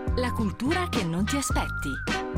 La cultura che non ti aspetti.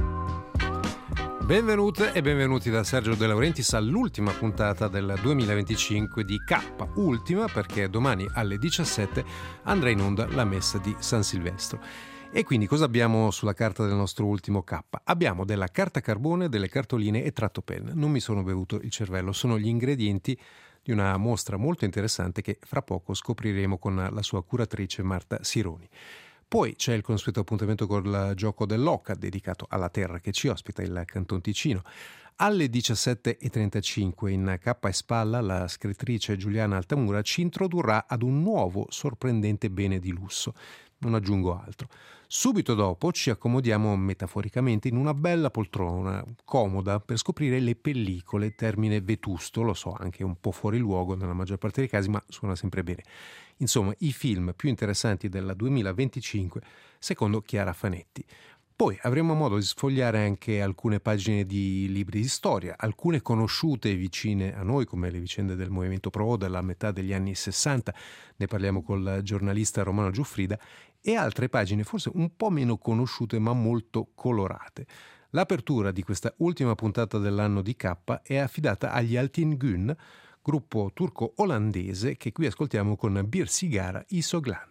Benvenute e benvenuti da Sergio De Laurentiis all'ultima puntata del 2025 di K. Ultima perché domani alle 17 andrà in onda la messa di San Silvestro. E quindi cosa abbiamo sulla carta del nostro ultimo K? Abbiamo della carta carbone, delle cartoline e tratto penna. Non mi sono bevuto il cervello, sono gli ingredienti di una mostra molto interessante che fra poco scopriremo con la sua curatrice Marta Sironi. Poi c'è il consueto appuntamento col gioco dell'Oca, dedicato alla terra che ci ospita, il Canton Ticino. Alle 17.35 in Cappa e Spalla la scrittrice Giuliana Altamura ci introdurrà ad un nuovo sorprendente bene di lusso. Non aggiungo altro. Subito dopo ci accomodiamo metaforicamente in una bella poltrona comoda per scoprire le pellicole, termine vetusto, lo so, anche un po' fuori luogo nella maggior parte dei casi, ma suona sempre bene. Insomma, i film più interessanti del 2025 secondo Chiara Fanetti. Poi avremo modo di sfogliare anche alcune pagine di libri di storia, alcune conosciute e vicine a noi, come le vicende del movimento Pro della metà degli anni 60, ne parliamo col giornalista Romano Giuffrida, e altre pagine forse un po' meno conosciute ma molto colorate. L'apertura di questa ultima puntata dell'anno di K è affidata agli Altin Gün, gruppo turco-olandese che qui ascoltiamo con Bir Sigara Isoglan.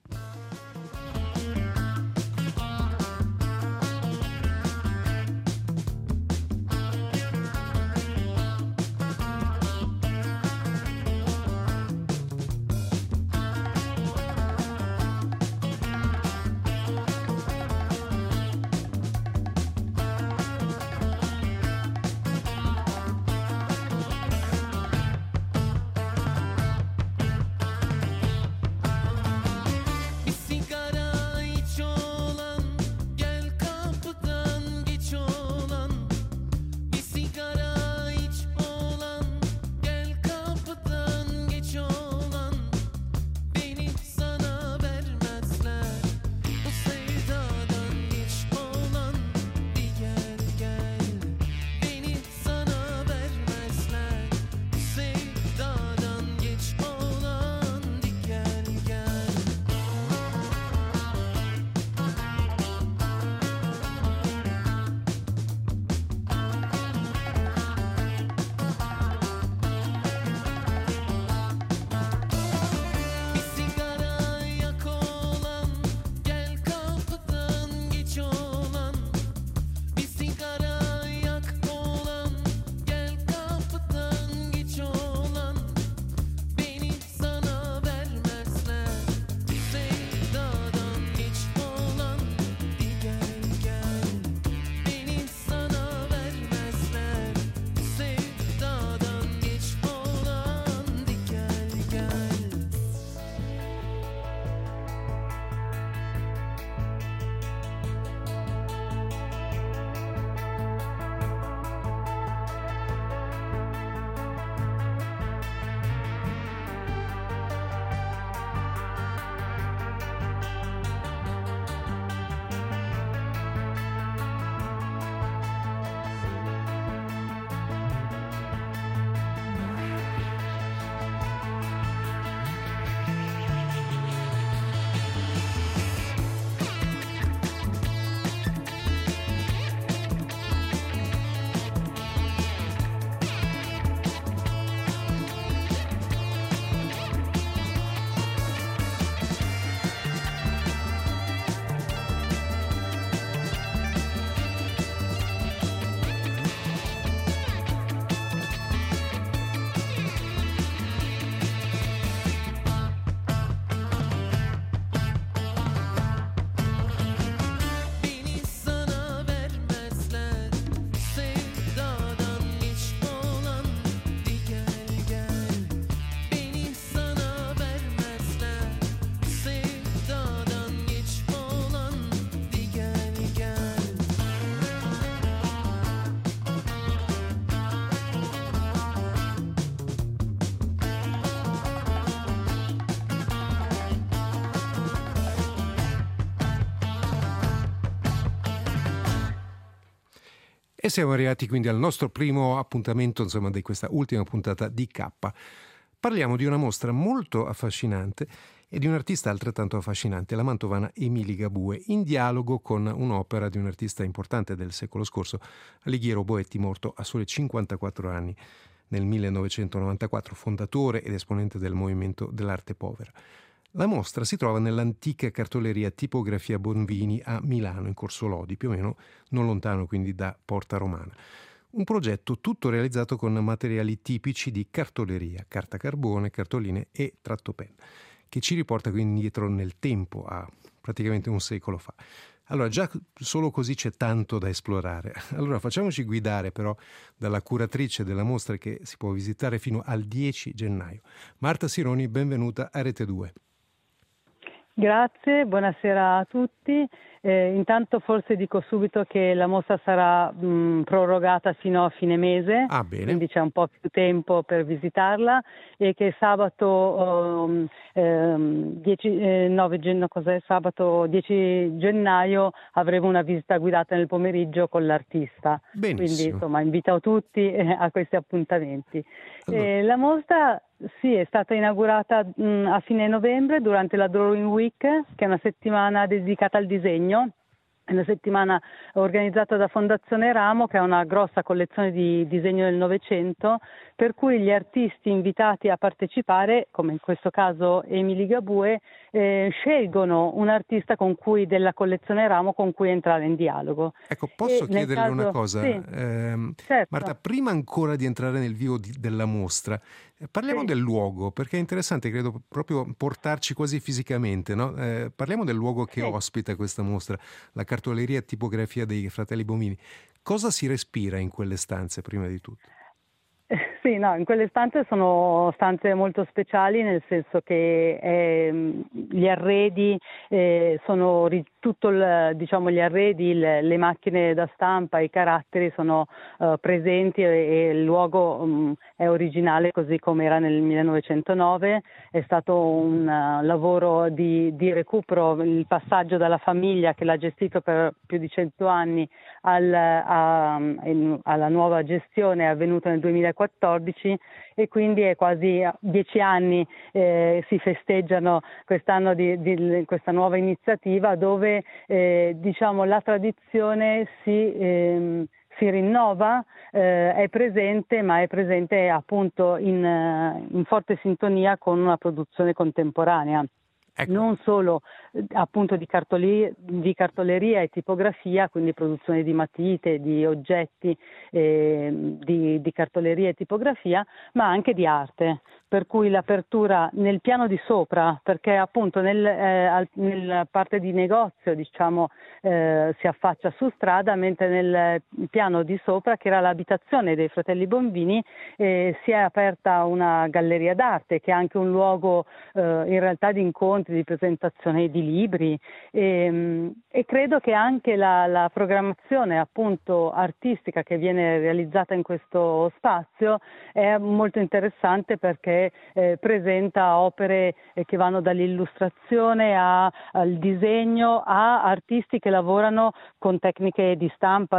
E siamo arrivati quindi al nostro primo appuntamento, di questa ultima puntata di K. Parliamo di una mostra molto affascinante e di un artista altrettanto affascinante, la mantovana Émilie Ligabue, in dialogo con un'opera di un artista importante del secolo scorso, Alighiero Boetti, morto a soli 54 anni nel 1994, fondatore ed esponente del movimento dell'arte povera. La mostra si trova nell'antica cartoleria Tipografia Bonvini a Milano, in Corso Lodi, più o meno non lontano quindi da Porta Romana. Un progetto tutto realizzato con materiali tipici di cartoleria, carta carbone, cartoline e trattopenna, che ci riporta quindi indietro nel tempo, a praticamente un secolo fa. Allora, già solo così c'è tanto da esplorare. Allora, facciamoci guidare però dalla curatrice della mostra, che si può visitare fino al 10 gennaio. Marta Sironi, benvenuta a Rete 2. Grazie, buonasera a tutti. Intanto forse dico subito che la mostra sarà prorogata fino a fine mese, quindi c'è un po' più tempo per visitarla, e che sabato 10 gennaio avremo una visita guidata nel pomeriggio con l'artista. Benissimo. Quindi insomma invito tutti a questi appuntamenti. Allora. La mostra è stata inaugurata a fine novembre durante la Drawing Week, che è una settimana dedicata al disegno. È una settimana organizzata da Fondazione Ramo, che ha una grossa collezione di disegno del Novecento, per cui gli artisti invitati a partecipare, come in questo caso Émilie Ligabue, scelgono un artista della collezione Ramo con cui entrare in dialogo. Ecco, posso chiederle una cosa? Sì, certo. Marta, prima ancora di entrare nel vivo della mostra, parliamo del luogo, perché è interessante, credo, proprio portarci quasi fisicamente, no? Parliamo del luogo che ospita questa mostra, la cartoleria e tipografia dei fratelli Bonvini. Cosa si respira in quelle stanze, prima di tutto? Sì, no, in quelle stanze sono stanze molto speciali, nel senso che gli arredi sono gli arredi, le macchine da stampa, i caratteri sono presenti, e il luogo è originale così come era nel 1909. È stato un lavoro di recupero, il passaggio dalla famiglia che l'ha gestito per più di 100 anni alla nuova gestione è avvenuto nel 2014, e quindi è quasi 10 anni si festeggiano quest'anno di questa nuova iniziativa, dove la tradizione si rinnova, è presente, ma è presente appunto in forte sintonia con una produzione contemporanea. Ecco. Non solo appunto di cartoleria e tipografia, quindi produzione di matite, di oggetti di cartoleria e tipografia, ma anche di arte, per cui l'apertura nel piano di sopra, perché appunto nella parte di negozio si affaccia su strada, mentre nel piano di sopra, che era l'abitazione dei fratelli Bonvini, si è aperta una galleria d'arte, che è anche un luogo in realtà di incontri, di presentazione di libri, e credo che anche la programmazione appunto artistica che viene realizzata in questo spazio è molto interessante, perché presenta opere che vanno dall'illustrazione al disegno, a artisti che lavorano con tecniche di stampa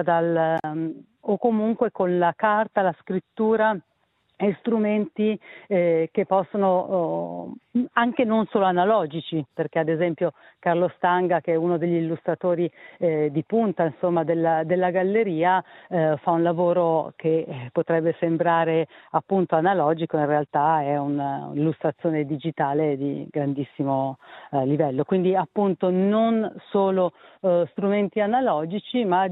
o comunque con la carta, la scrittura, e strumenti che possono anche non solo analogici, perché ad esempio Carlo Stanga, che è uno degli illustratori di punta della galleria, fa un lavoro che potrebbe sembrare appunto analogico, in realtà è un'illustrazione digitale di grandissimo livello, quindi appunto non solo strumenti analogici, ma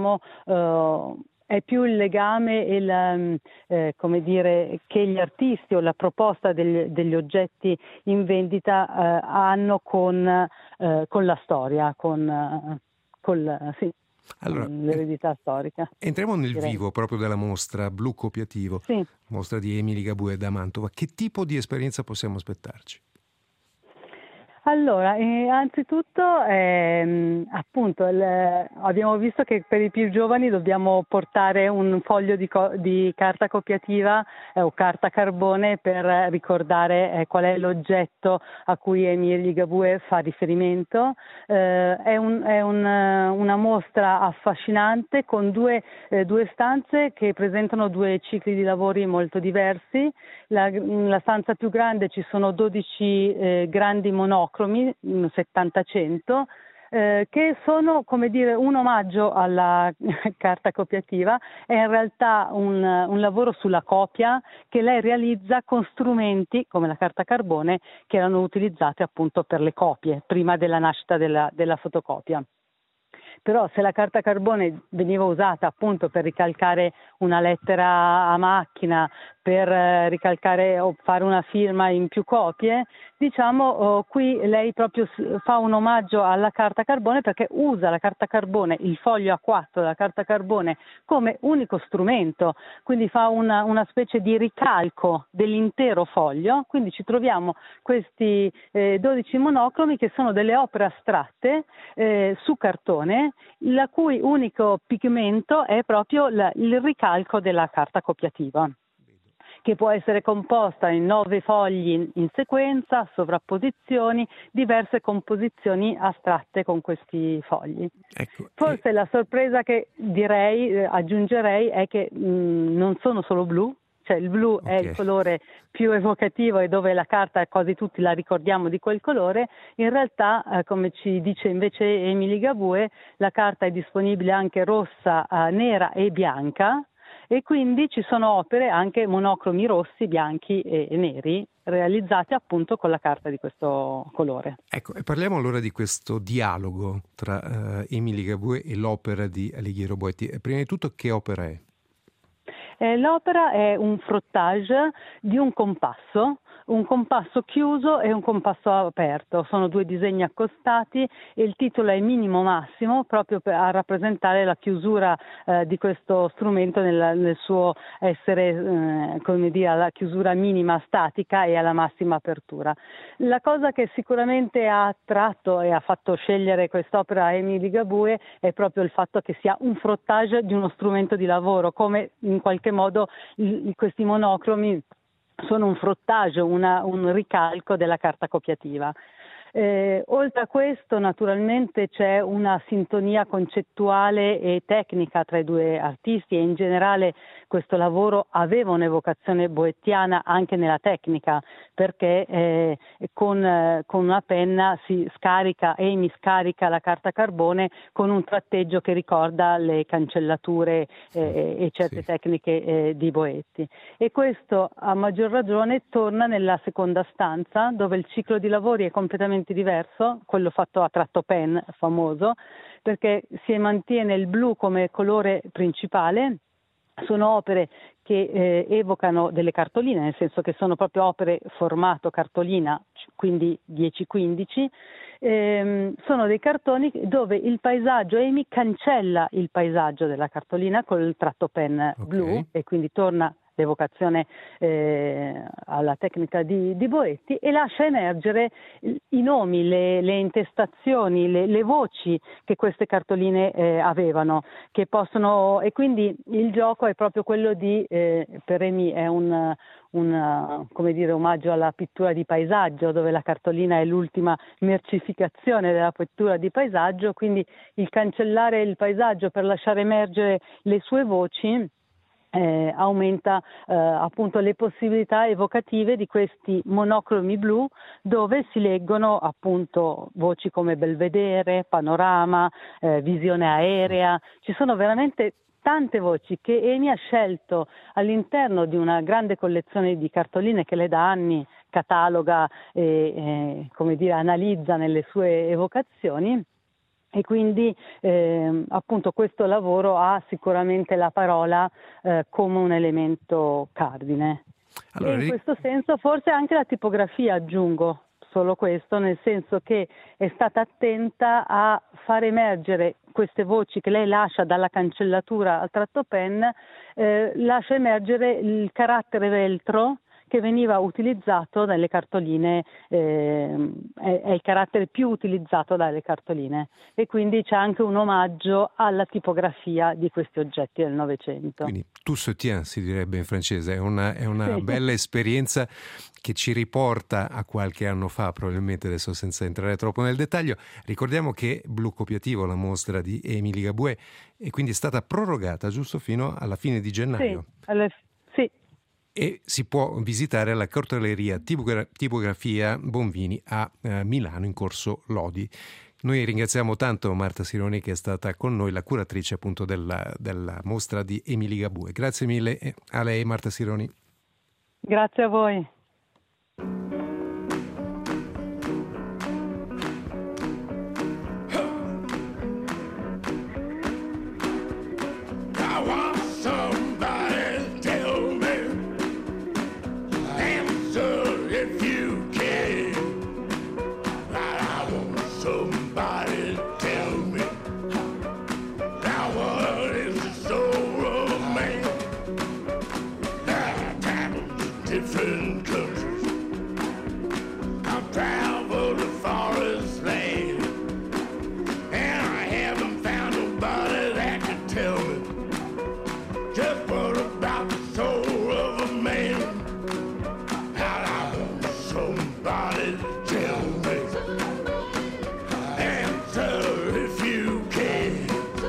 è più il legame che gli artisti o la proposta degli oggetti in vendita hanno con la storia, con l'eredità storica. Entriamo nel vivo proprio della mostra Blu Copiativo, mostra di Émilie Ligabue da Mantova. Che tipo di esperienza possiamo aspettarci? Allora, anzitutto appunto abbiamo visto che per i più giovani dobbiamo portare un foglio di carta copiativa o carta carbone per ricordare qual è l'oggetto a cui Émile Ligabue fa riferimento. È una mostra affascinante con due stanze che presentano due cicli di lavori molto diversi. La stanza più grande ci sono 12 grandi monocromi, 70-100, che sono, come dire, un omaggio alla carta copiativa. È in realtà un lavoro sulla copia che lei realizza con strumenti come la carta carbone che erano utilizzati appunto per le copie prima della nascita della fotocopia. Però se la carta carbone veniva usata appunto per ricalcare una lettera a macchina, per ricalcare o fare una firma in più copie, diciamo qui lei proprio fa un omaggio alla carta carbone perché usa la carta carbone, il foglio A4 della carta carbone come unico strumento, quindi fa una specie di ricalco dell'intero foglio, quindi ci troviamo questi 12 monocromi che sono delle opere astratte su cartone, la cui unico pigmento è proprio il ricalco della carta copiativa, che può essere composta in 9 fogli in sequenza, sovrapposizioni, diverse composizioni astratte con questi fogli. Ecco, Forse la sorpresa che aggiungerei, è che non sono solo blu. Cioè il blu è il colore più evocativo e dove la carta quasi tutti la ricordiamo di quel colore. In realtà, come ci dice invece Émile Ligabue, la carta è disponibile anche rossa, nera e bianca, e quindi ci sono opere anche monocromi rossi, bianchi e neri realizzate appunto con la carta di questo colore. Ecco, e parliamo allora di questo dialogo tra Émile Ligabue e l'opera di Alighiero Boetti. Prima di tutto, che opera è? L'opera è un frottage di un compasso chiuso e un compasso aperto. Sono due disegni accostati e il titolo è Minimo Massimo, proprio a rappresentare la chiusura di questo strumento nel suo essere, come dire, alla chiusura minima statica e alla massima apertura. La cosa che sicuramente ha attratto e ha fatto scegliere quest'opera a Émile Ligabue è proprio il fatto che sia un frottage di uno strumento di lavoro, come in qualche modo questi monocromi sono un frottage, un ricalco della carta copiativa. Oltre a questo, naturalmente, c'è una sintonia concettuale e tecnica tra i due artisti, e in generale questo lavoro aveva un'evocazione boettiana anche nella tecnica, perché con una penna Amy scarica la carta carbone con un tratteggio che ricorda le cancellature e certe tecniche di Boetti. E questo a maggior ragione torna nella seconda stanza, dove il ciclo di lavori è completamente diverso, quello fatto a tratto pen famoso, perché si mantiene il blu come colore principale. Sono opere che evocano delle cartoline, nel senso che sono proprio opere formato cartolina, quindi 10-15, sono dei cartoni dove il paesaggio, Amy cancella il paesaggio della cartolina col tratto pen blu, e quindi torna l'evocazione alla tecnica di Boetti, e lascia emergere i nomi, le intestazioni, le voci che queste cartoline avevano, che possono, e quindi il gioco è proprio quello di, per Amy è un come dire, omaggio alla pittura di paesaggio, dove la cartolina è l'ultima mercificazione della pittura di paesaggio, quindi il cancellare il paesaggio per lasciare emergere le sue voci aumenta appunto le possibilità evocative di questi monocromi blu, dove si leggono appunto voci come belvedere, panorama, visione aerea. Ci sono veramente tante voci che Amy ha scelto all'interno di una grande collezione di cartoline che lei da anni cataloga e come dire, analizza nelle sue evocazioni. E quindi appunto questo lavoro ha sicuramente la parola come un elemento cardine. Allora, e in questo senso forse anche la tipografia, aggiungo solo questo, nel senso che è stata attenta a far emergere queste voci che lei lascia dalla cancellatura al tratto pen, lascia emergere il carattere veltro che veniva utilizzato dalle cartoline, è il carattere più utilizzato dalle cartoline, e quindi c'è anche un omaggio alla tipografia di questi oggetti del Novecento. Quindi tout se tient, si direbbe in francese, è una Sì. bella esperienza che ci riporta a qualche anno fa, probabilmente, adesso senza entrare troppo nel dettaglio. Ricordiamo che Blu Copiativo, la mostra di Émilie Gabouet, è quindi stata prorogata giusto fino alla fine di gennaio. Sì. E si può visitare la cartoleria Tipografia Bonvini a Milano, in Corso Lodi. Noi ringraziamo tanto Marta Sironi, che è stata con noi, la curatrice appunto della mostra di Émilie Gabouet. Grazie mille a lei, Marta Sironi. Grazie a voi. Different countries, I've traveled a forest land, and I haven't found nobody that can tell me just what about the soul of a man. And I want somebody to tell me. Answer if you can.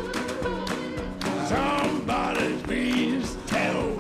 Somebody please tell me.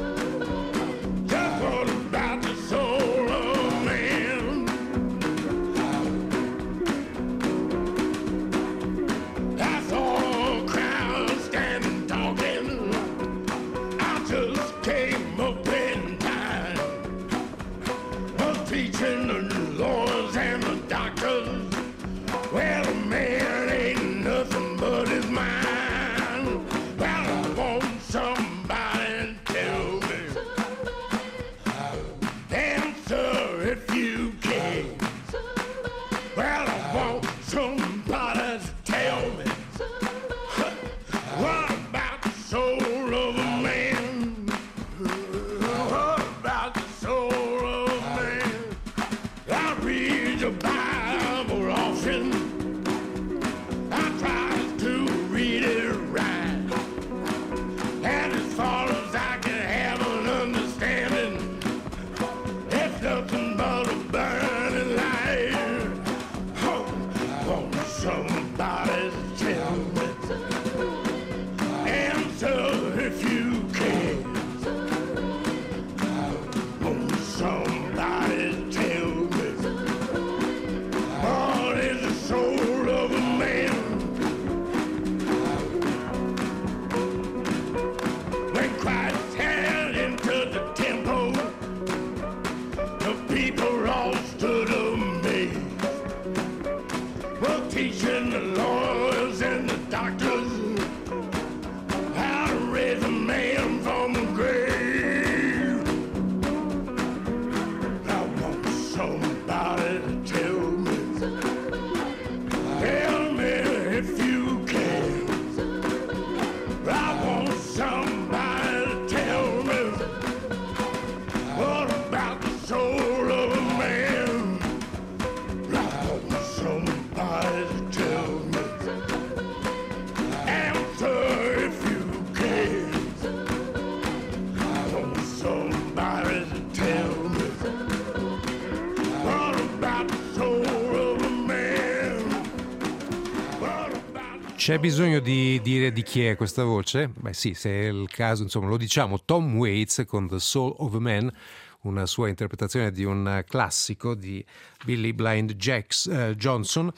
C'è bisogno di dire di chi è questa voce? Beh sì, se è il caso, insomma, lo diciamo. Tom Waits con The Soul of a Man, una sua interpretazione di un classico di Billy Blind Johnson,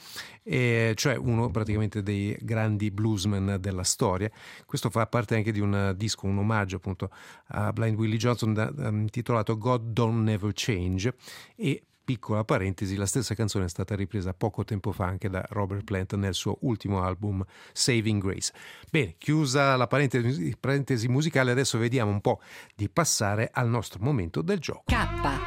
cioè uno praticamente dei grandi bluesmen della storia. Questo fa parte anche di un disco, un omaggio appunto a Blind Willie Johnson intitolato God Don't Never Change. E piccola parentesi, la stessa canzone è stata ripresa poco tempo fa anche da Robert Plant nel suo ultimo album Saving Grace. Bene, chiusa la parentesi musicale, adesso vediamo un po' di passare al nostro momento del gioco. K.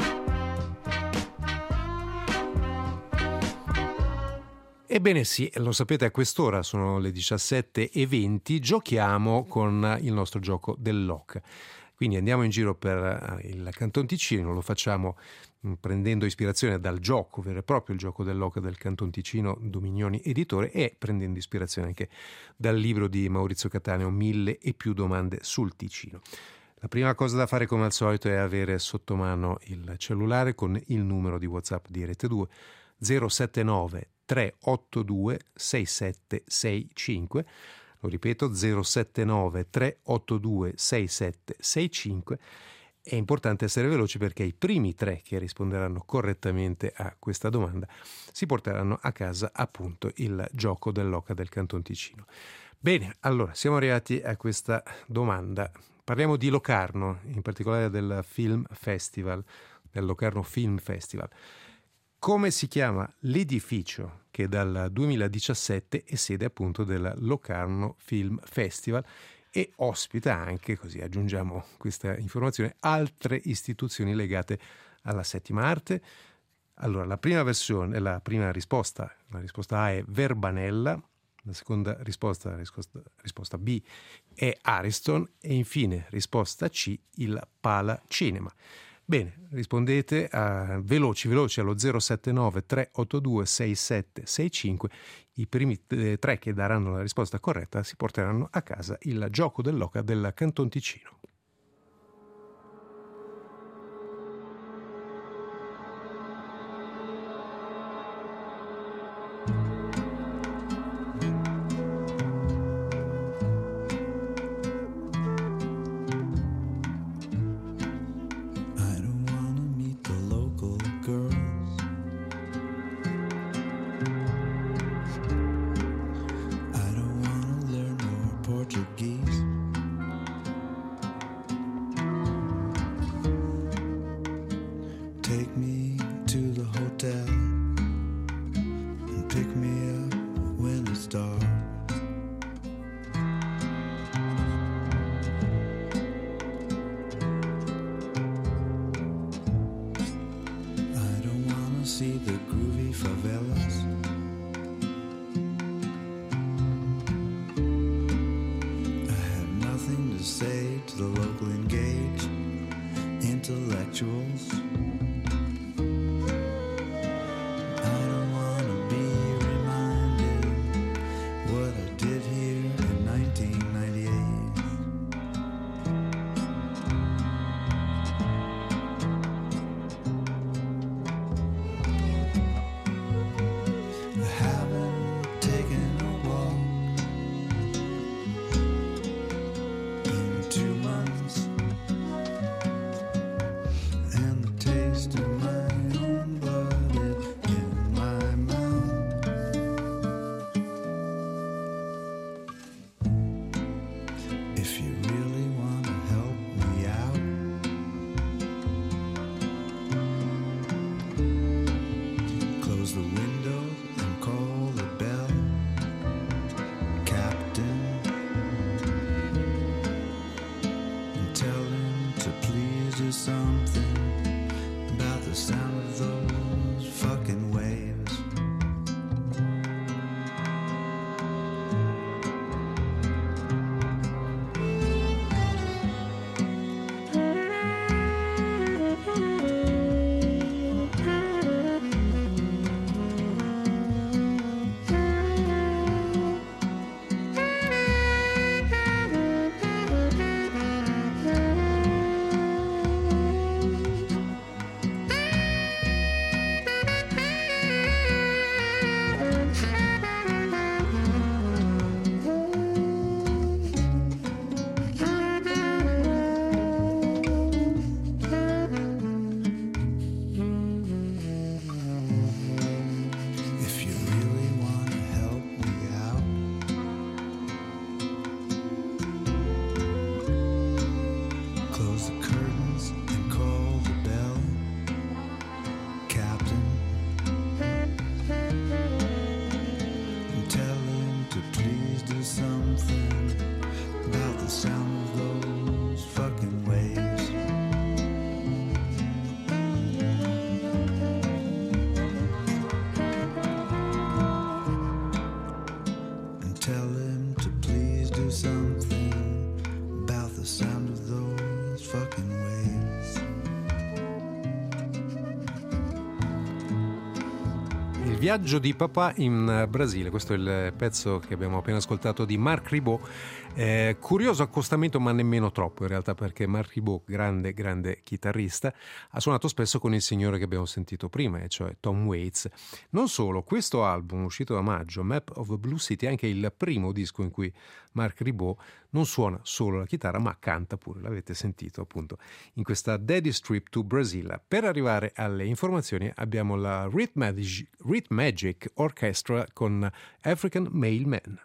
Ebbene sì, lo sapete, a quest'ora sono le 17:20, giochiamo con il nostro gioco del lock. Quindi andiamo in giro per il Canton Ticino, lo facciamo prendendo ispirazione dal gioco vero e proprio, il gioco dell'oca del Canton Ticino, Dominioni editore, e prendendo ispirazione anche dal libro di Maurizio Cattaneo, 1000 e più domande sul Ticino. La prima cosa da fare, come al solito, è avere sotto mano il cellulare con il numero di WhatsApp di Rete 2 079 382 6765. Lo ripeto, 079 382 6765. È importante essere veloci perché i primi 3 che risponderanno correttamente a questa domanda si porteranno a casa appunto il gioco dell'oca del Canton Ticino. Bene, allora siamo arrivati a questa domanda. Parliamo di Locarno, in particolare del Film Festival, del Locarno Film Festival. Come si chiama l'edificio che dal 2017 è sede appunto del Locarno Film Festival e ospita anche, così aggiungiamo questa informazione, altre istituzioni legate alla settima arte? Allora, la prima risposta, la risposta A è Verbanella, la seconda risposta B, è Ariston e infine risposta C, il Pala Cinema. Bene, rispondete veloci allo 079 382 6765. I primi 3 che daranno la risposta corretta si porteranno a casa il gioco dell'oca del Canton Ticino. fucking ways. Il viaggio di papà in Brasile, questo è il pezzo che abbiamo appena ascoltato di Marc Ribot. Curioso accostamento, ma nemmeno troppo in realtà, perché Marc Ribot, grande chitarrista, ha suonato spesso con il signore che abbiamo sentito prima, e cioè Tom Waits. Non solo, questo album uscito a maggio, Map of the Blue City, è anche il primo disco in cui Marc Ribot non suona solo la chitarra ma canta pure, l'avete sentito appunto in questa Daddy's Trip to Brazil. Per arrivare alle informazioni abbiamo la Rhythm Magic Orchestra con African Mailman.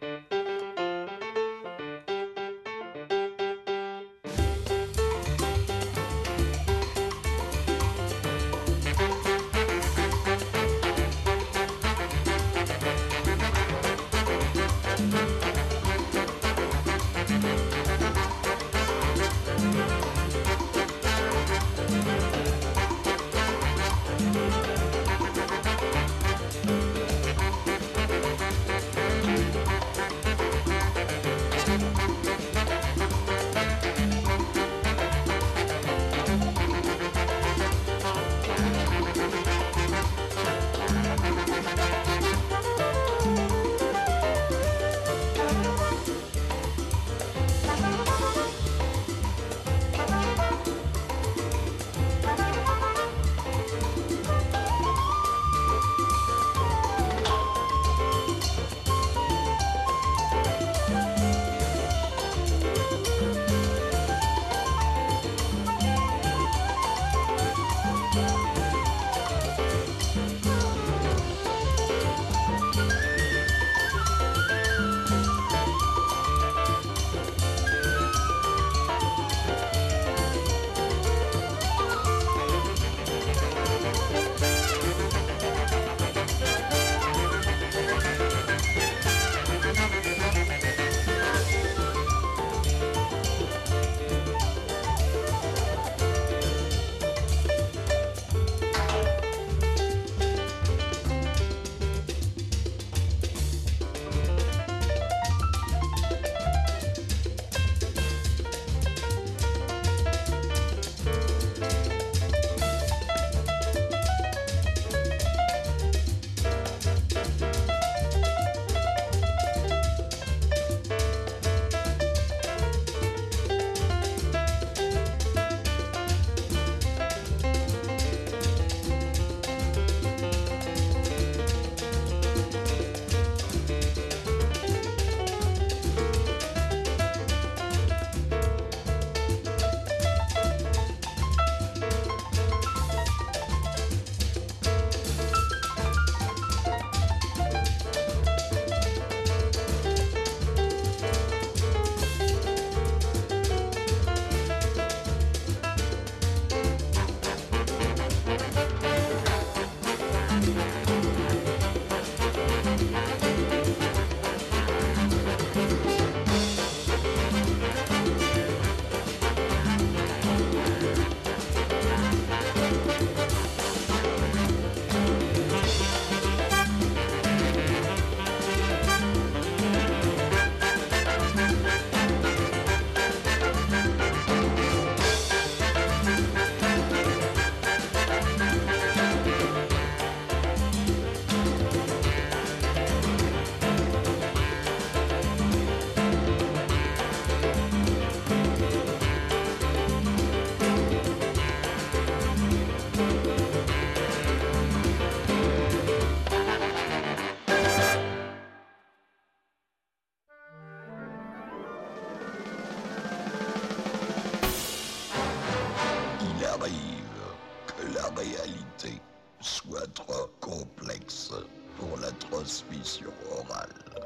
réalité soit trop complexe pour la trasmission orale.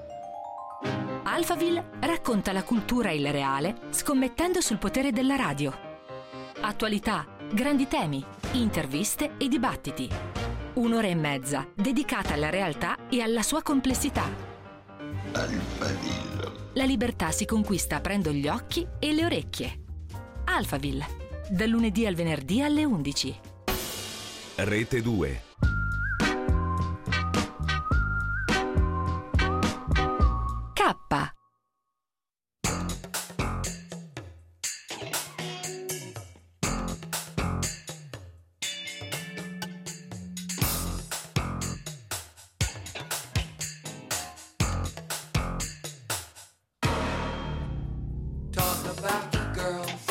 Alphaville racconta la cultura e il reale scommettendo sul potere della radio. Attualità, grandi temi, interviste e dibattiti. 1 ora e mezza dedicata alla realtà e alla sua complessità. Alphaville. La libertà si conquista aprendo gli occhi e le orecchie. Alphaville, dal lunedì al venerdì alle 11. Rete 2. K. girls.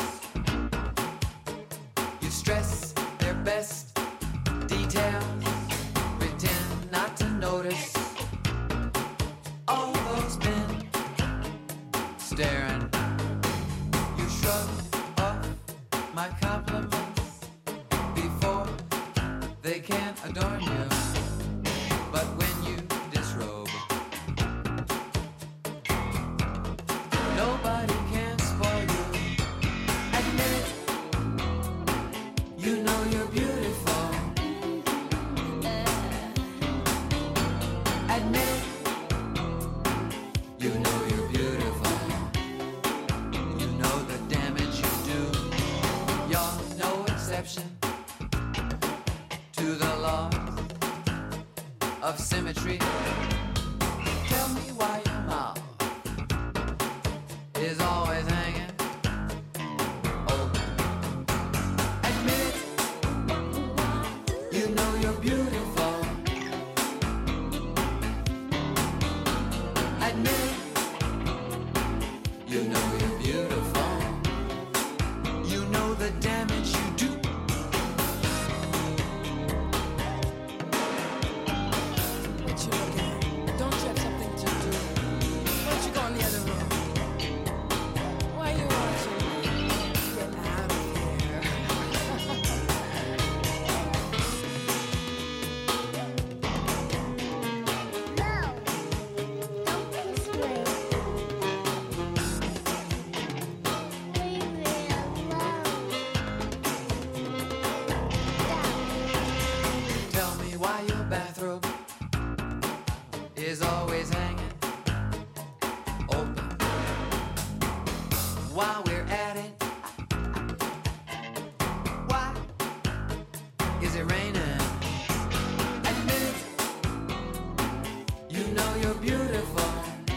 You stress their best details, pretend not to notice all those men staring. You shrug off my compliments before they can adorn you. But when you disrobe, nobody can spoil you. Admit it, you know you're beautiful. Admit it, you know you're beautiful. You know the damage you do. You're no exception to the laws of symmetry. Tell me why your mouth is always hanging open. Admit it, you know you're beautiful. Admit it, you know you're beautiful. You know the damage you do. What you looking at? Don't you have something to do? Why don't you go in the other room? Why are you watching me? Get out of here. Tell me why your bathrobe is always hanging open. While we're at it, why is it raining? Admit it, you know you're beautiful.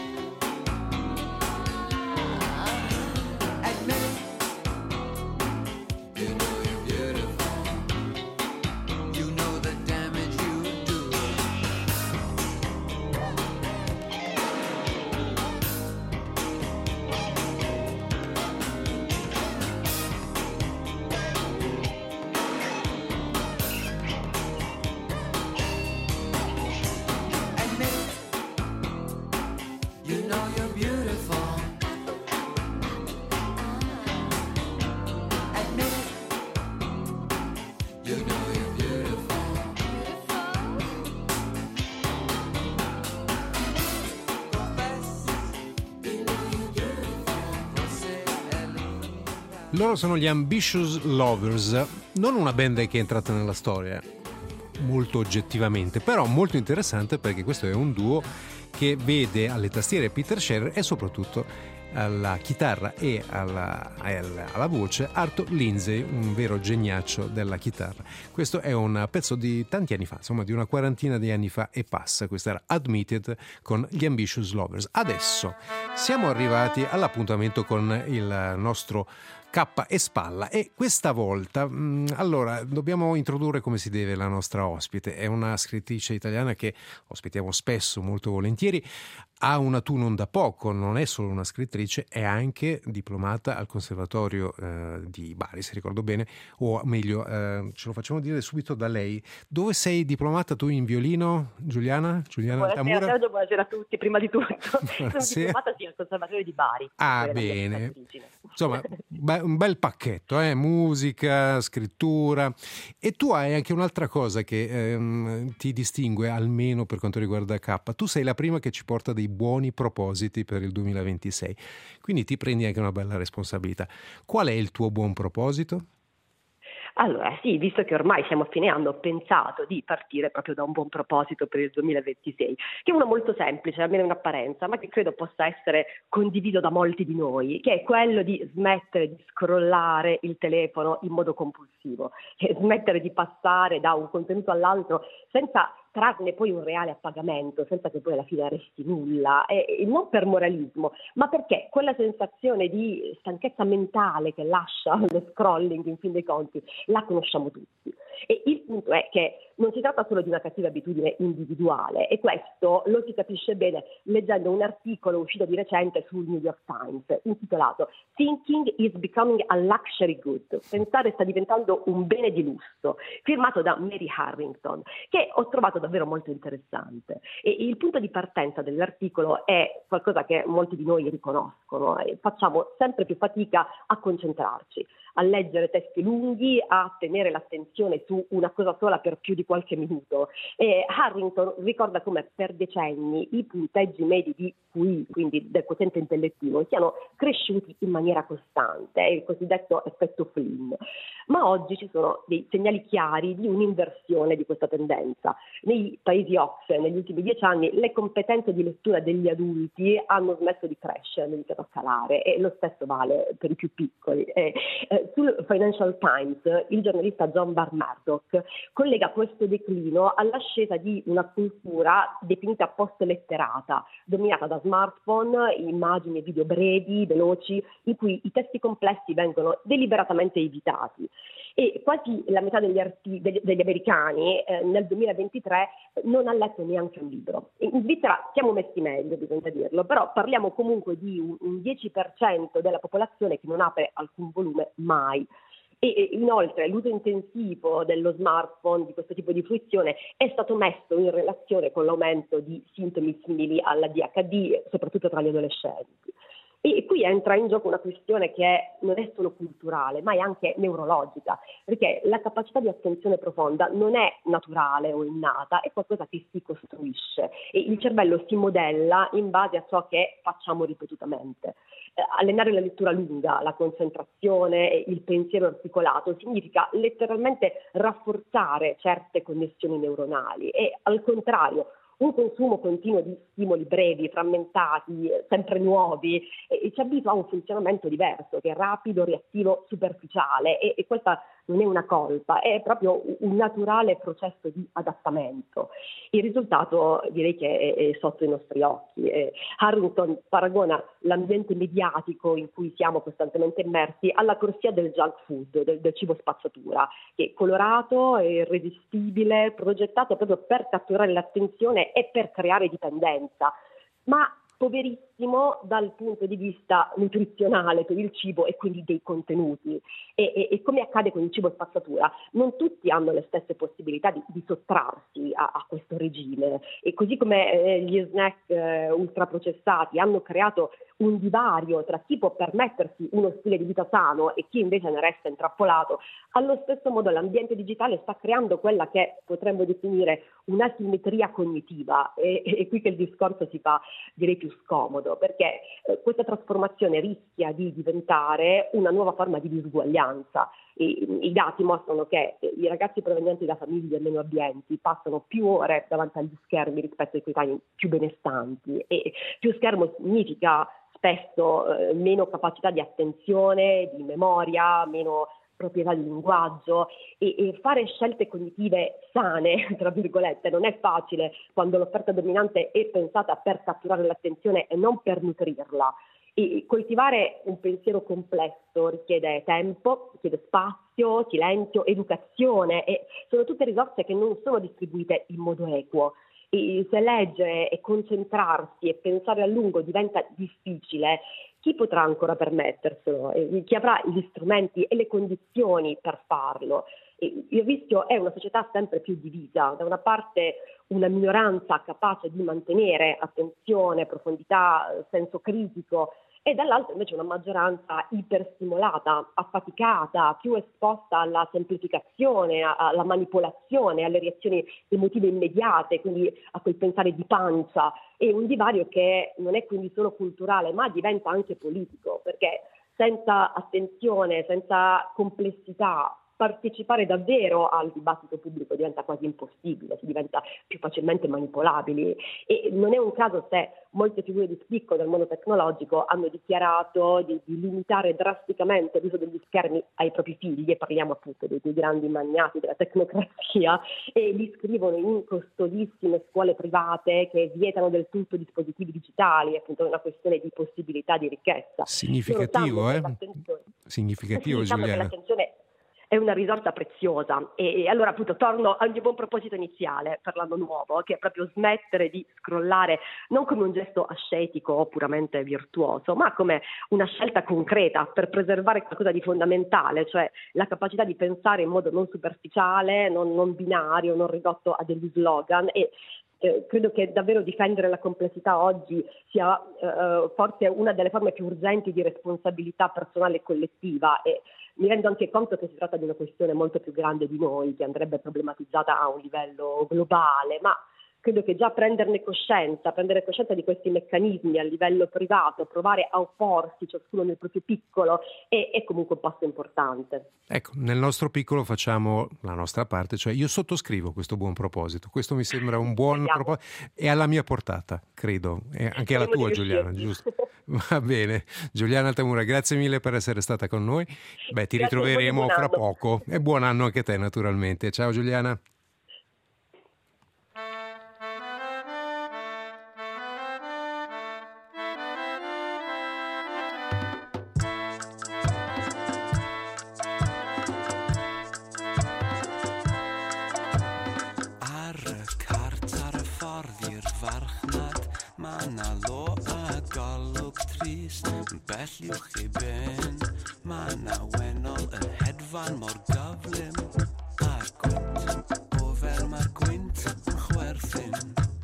Admit it, you know you're beautiful. You know the damage you do. Admit it, you know you're beautiful. Admit it, you know you're beautiful. Confess, you know you're beautiful. Você é linda. Loro sono gli Ambitious Lovers, non una band che è entrata nella storia molto oggettivamente, però molto interessante perché questo è un duo che vede alle tastiere Peter Scherer e soprattutto alla chitarra e alla voce Arthur Lindsay, un vero geniaccio della chitarra. Questo è un pezzo di tanti anni fa, insomma di una quarantina di anni fa e passa. Questo era Admitted con gli Ambitious Lovers. Adesso siamo arrivati all'appuntamento con il nostro Cappa e Spalla e questa volta allora dobbiamo introdurre come si deve la nostra ospite. È una scrittrice italiana che ospitiamo spesso, molto volentieri. Ha una tu non da poco, non è solo una scrittrice, è anche diplomata al Conservatorio di Bari, se ricordo bene, o meglio ce lo facciamo dire subito da lei. Dove sei diplomata tu in violino, Giuliana? Buonasera Sergio, buonasera a tutti, prima di tutto. Sono diplomata al Conservatorio di Bari. Ah, bene. Insomma, un bel pacchetto, musica, scrittura. E tu hai anche un'altra cosa che ti distingue, almeno per quanto riguarda K. Tu sei la prima che ci porta dei buoni propositi per il 2026, quindi ti prendi anche una bella responsabilità. Qual è il tuo buon proposito? Allora sì, visto che ormai siamo a fine anno, ho pensato di partire proprio da un buon proposito per il 2026, che è uno molto semplice, almeno in apparenza, ma che credo possa essere condiviso da molti di noi, che è quello di smettere di scrollare il telefono in modo compulsivo e smettere di passare da un contenuto all'altro senza trarne poi un reale appagamento, senza che poi alla fine resti nulla, e non per moralismo, ma perché quella sensazione di stanchezza mentale che lascia lo scrolling in fin dei conti la conosciamo tutti. E il punto è che non si tratta solo di una cattiva abitudine individuale, e questo lo si capisce bene leggendo un articolo uscito di recente sul New York Times intitolato "Thinking is becoming a luxury good", pensare sta diventando un bene di lusso, firmato da Mary Harrington, che ho trovato davvero molto interessante. E il punto di partenza dell'articolo è qualcosa che molti di noi riconoscono: facciamo sempre più fatica a concentrarci, a leggere testi lunghi, a tenere l'attenzione su una cosa sola per più di qualche minuto. E Harrington ricorda come per decenni i punteggi medi di QI, quindi del quoziente intellettivo, siano cresciuti in maniera costante, il cosiddetto effetto Flynn. Ma oggi ci sono dei segnali chiari di un'inversione di questa tendenza. Nei paesi OCSE, negli ultimi 10 anni, le competenze di lettura degli adulti hanno smesso di crescere, hanno iniziato a calare, e lo stesso vale per i più piccoli. Sul Financial Times il giornalista John Barr Murdoch collega questo declino all'ascesa di una cultura definita post-letterata, dominata da smartphone, immagini e video brevi, veloci, in cui i testi complessi vengono deliberatamente evitati. E quasi la metà degli americani nel 2023 non ha letto neanche un libro. In Svizzera siamo messi meglio, bisogna dirlo, però parliamo comunque di un 10% della popolazione che non apre alcun volume mai. E inoltre l'uso intensivo dello smartphone, di questo tipo di fruizione, è stato messo in relazione con l'aumento di sintomi simili all'ADHD, soprattutto tra gli adolescenti. E qui entra in gioco una questione che non è solo culturale, ma è anche neurologica, perché la capacità di attenzione profonda non è naturale o innata, è qualcosa che si costruisce, e il cervello si modella in base a ciò che facciamo ripetutamente. Allenare la lettura lunga, la concentrazione, il pensiero articolato significa letteralmente rafforzare certe connessioni neuronali, e al contrario un consumo continuo di stimoli brevi, frammentati, sempre nuovi, e ci abitua a un funzionamento diverso, che è rapido, reattivo, superficiale, e questa non è una colpa, è proprio un naturale processo di adattamento. Il risultato direi che è sotto i nostri occhi. Harrington paragona l'ambiente mediatico in cui siamo costantemente immersi alla corsia del junk food, del cibo spazzatura, che è colorato, è irresistibile, progettato proprio per catturare l'attenzione e per creare dipendenza, ma poverissimo dal punto di vista nutrizionale per il cibo e quindi dei contenuti. E come accade con il cibo spazzatura, non tutti hanno le stesse possibilità di sottrarsi a questo regime, e così come gli snack ultraprocessati hanno creato un divario tra chi può permettersi uno stile di vita sano e chi invece ne resta intrappolato, allo stesso modo l'ambiente digitale sta creando quella che potremmo definire un'asimmetria cognitiva, e qui che il discorso si fa direi più scomodo, perché questa trasformazione rischia di diventare una nuova forma di disuguaglianza. I dati mostrano che i ragazzi provenienti da famiglie meno abbienti passano più ore davanti agli schermi rispetto ai coetanei più benestanti, e più schermo significa spesso meno capacità di attenzione, di memoria, meno proprietà di linguaggio, e fare scelte cognitive sane, tra virgolette, non è facile quando l'offerta dominante è pensata per catturare l'attenzione e non per nutrirla. E coltivare un pensiero complesso richiede tempo, richiede spazio, silenzio, educazione, e sono tutte risorse che non sono distribuite in modo equo. E se leggere e concentrarsi e pensare a lungo diventa difficile, chi potrà ancora permetterselo? Chi avrà gli strumenti e le condizioni per farlo? Il rischio è una società sempre più divisa: da una parte una minoranza capace di mantenere attenzione, profondità, senso critico, e dall'altro invece una maggioranza iperstimolata, affaticata, più esposta alla semplificazione, alla manipolazione, alle reazioni emotive immediate, quindi a quel pensare di pancia. E un divario che non è quindi solo culturale, ma diventa anche politico, perché senza attenzione, senza complessità, partecipare davvero al dibattito pubblico diventa quasi impossibile, si diventa più facilmente manipolabili. E non è un caso se molte figure di spicco del mondo tecnologico hanno dichiarato di limitare drasticamente l'uso degli schermi ai propri figli, e parliamo appunto dei grandi magnati della tecnocrazia, e li scrivono in costosissime scuole private che vietano del tutto dispositivi digitali. È appunto una questione di possibilità di ricchezza. Significativo, Significativo, sì, Giuliana. è una risorsa preziosa e allora appunto torno al mio buon proposito iniziale per l'anno nuovo, che è proprio smettere di scrollare non come un gesto ascetico o puramente virtuoso, ma come una scelta concreta per preservare qualcosa di fondamentale, cioè la capacità di pensare in modo non superficiale, non binario, non ridotto a degli slogan. E credo che davvero difendere la complessità oggi sia forse una delle forme più urgenti di responsabilità personale e collettiva, e mi rendo anche conto che si tratta di una questione molto più grande di noi, che andrebbe problematizzata a un livello globale, ma credo che già prendere coscienza di questi meccanismi a livello privato, provare a opporsi ciascuno nel proprio piccolo è comunque un passo importante. Ecco, nel nostro piccolo facciamo la nostra parte, cioè io sottoscrivo questo buon proposito, questo mi sembra un buon proposito, è alla mia portata, credo, e anche alla tua, Giuliana, giusto? Va bene, Giuliana Altamura, grazie mille per essere stata con noi. Ti ritroveremo fra poco e buon anno anche a te naturalmente. Ciao Giuliana. Bellwch chi ben, mae 'na wenol yn hedfan mor gyflym a'r gwynt o fel mae'r gwynt yn chwerthin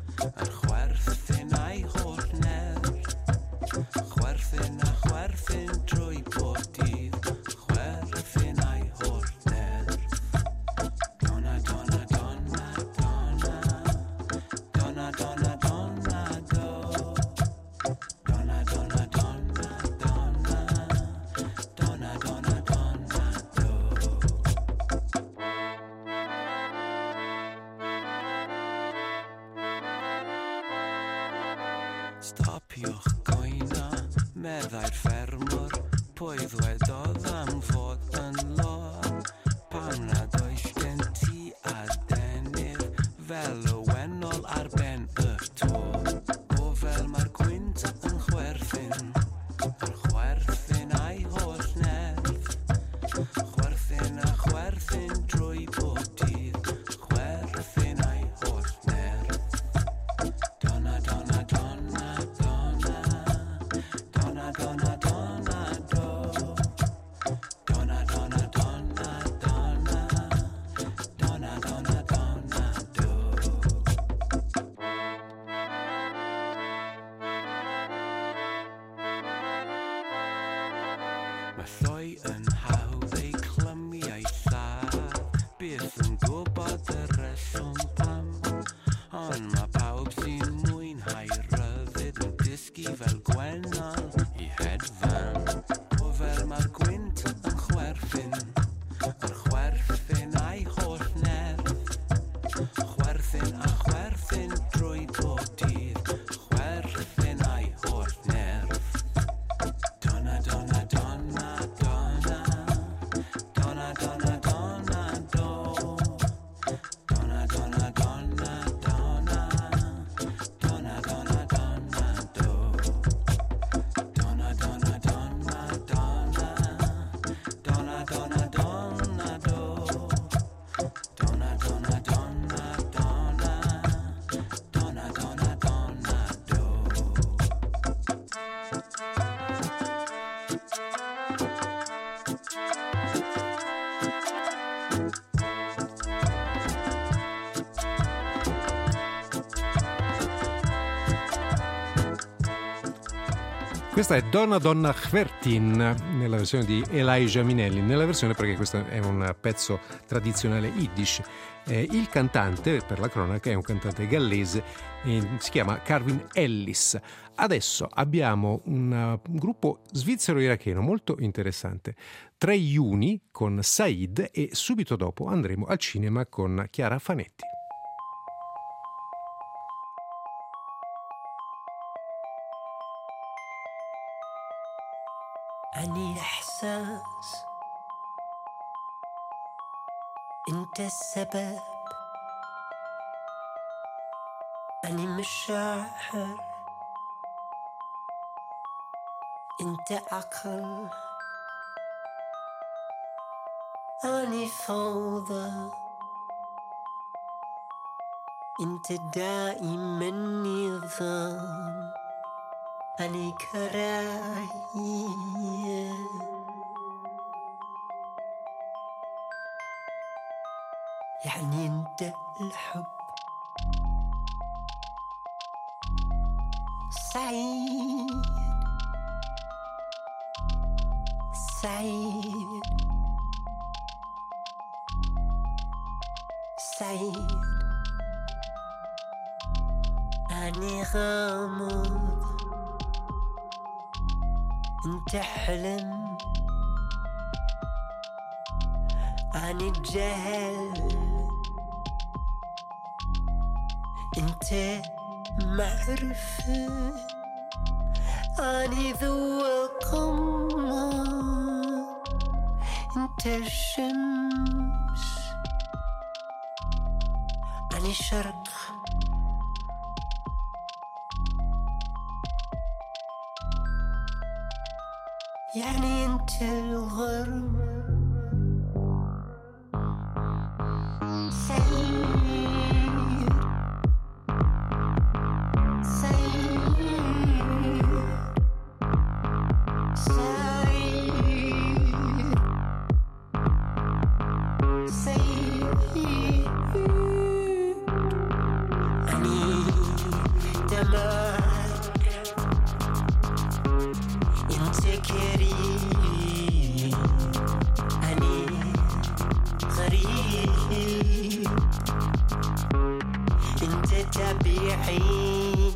a'i holl nerth chwerthin a chwerthin drwy bob dydd chwerthin a'i holl nerth donna, donna, donna, donna donna, donna, donna, do donna, donna, donna Stopiwch goena, meddai'r ffermwr, pwy ddwedodd am fod yn lo, pam nad oes gen ti a denydd, fel y wenol ar ben y to, o fel mae'r gwynt yn chwerthin, yr chwerthin a'i holl nerth, chwerthin a chwerthin drwy bob dydd, chwerthin a'i holl nerth. Donna, donna, donna, donna, donna, donna, donna, do. Donna, donna, donna, donna, donna, donna, donna, do. Mae llwy yn hawdd ei clymu a'i lladd, byth yn gwybod y reswm pam, ond mae pawb sy'n mwynhau ryddid yn dysgu fel gwennol i hedfan, o fel mae'r gwynt yn chwerthin, yr chwerthin a'i holl nerth, chwerthin a chwerthin drwy bob dydd, chwerthin a'i holl nerth. Donna, donna, donna, donna, donna, donna, donna, do. Donna, donna, donna, donna, donna, donna, donna, do. Donna, donna, donna, donna, donna, donna, donna, do. Donna, donna, donna, donna, donna, donna, donna, do. Questa è Donna Donna Chwertin nella versione di Elijah Minelli, nella versione perché questo è un pezzo tradizionale yiddish. Il cantante, per la cronaca, è un cantante gallese, si chiama Carvin Ellis. Adesso abbiamo un gruppo svizzero-iracheno molto interessante, 3 Juni con Said, e subito dopo andremo al cinema con Chiara Fanetti. أني إحساس أنت السبب أني مشاعر أنت عقل أني فوضى أنت دائما نظام أني كراهية يعني أنت الحب سعيد سعيد سعيد أني غامض أنت حلم أني الجهل أنت معرفة أني ذو القمر أنت الشمس أني الشرق يعني أنت الغرب سعيد سعيد سعيد سعيد أني دمعك أنت كريم أني غريب أنت طبيعي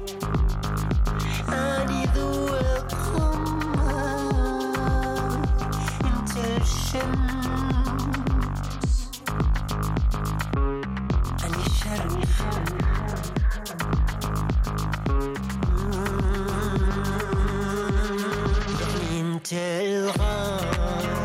أني ذو القمر أنت الشمس أني الشرق يعني أنت الغار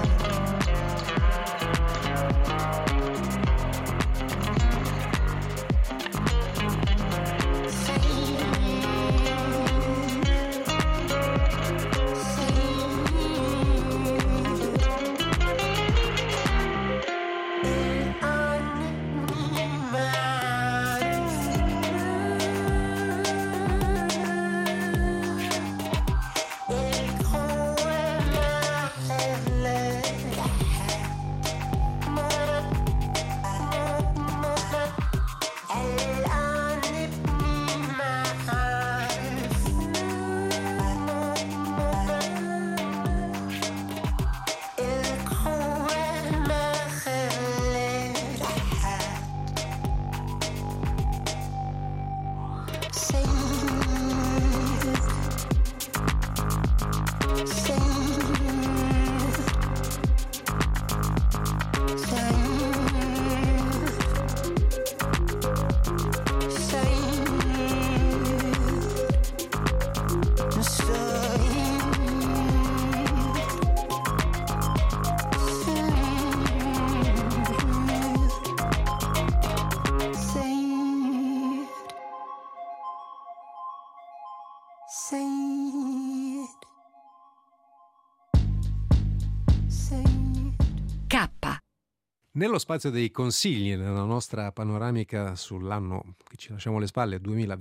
Nello spazio dei consigli, nella nostra panoramica sull'anno che ci lasciamo alle spalle,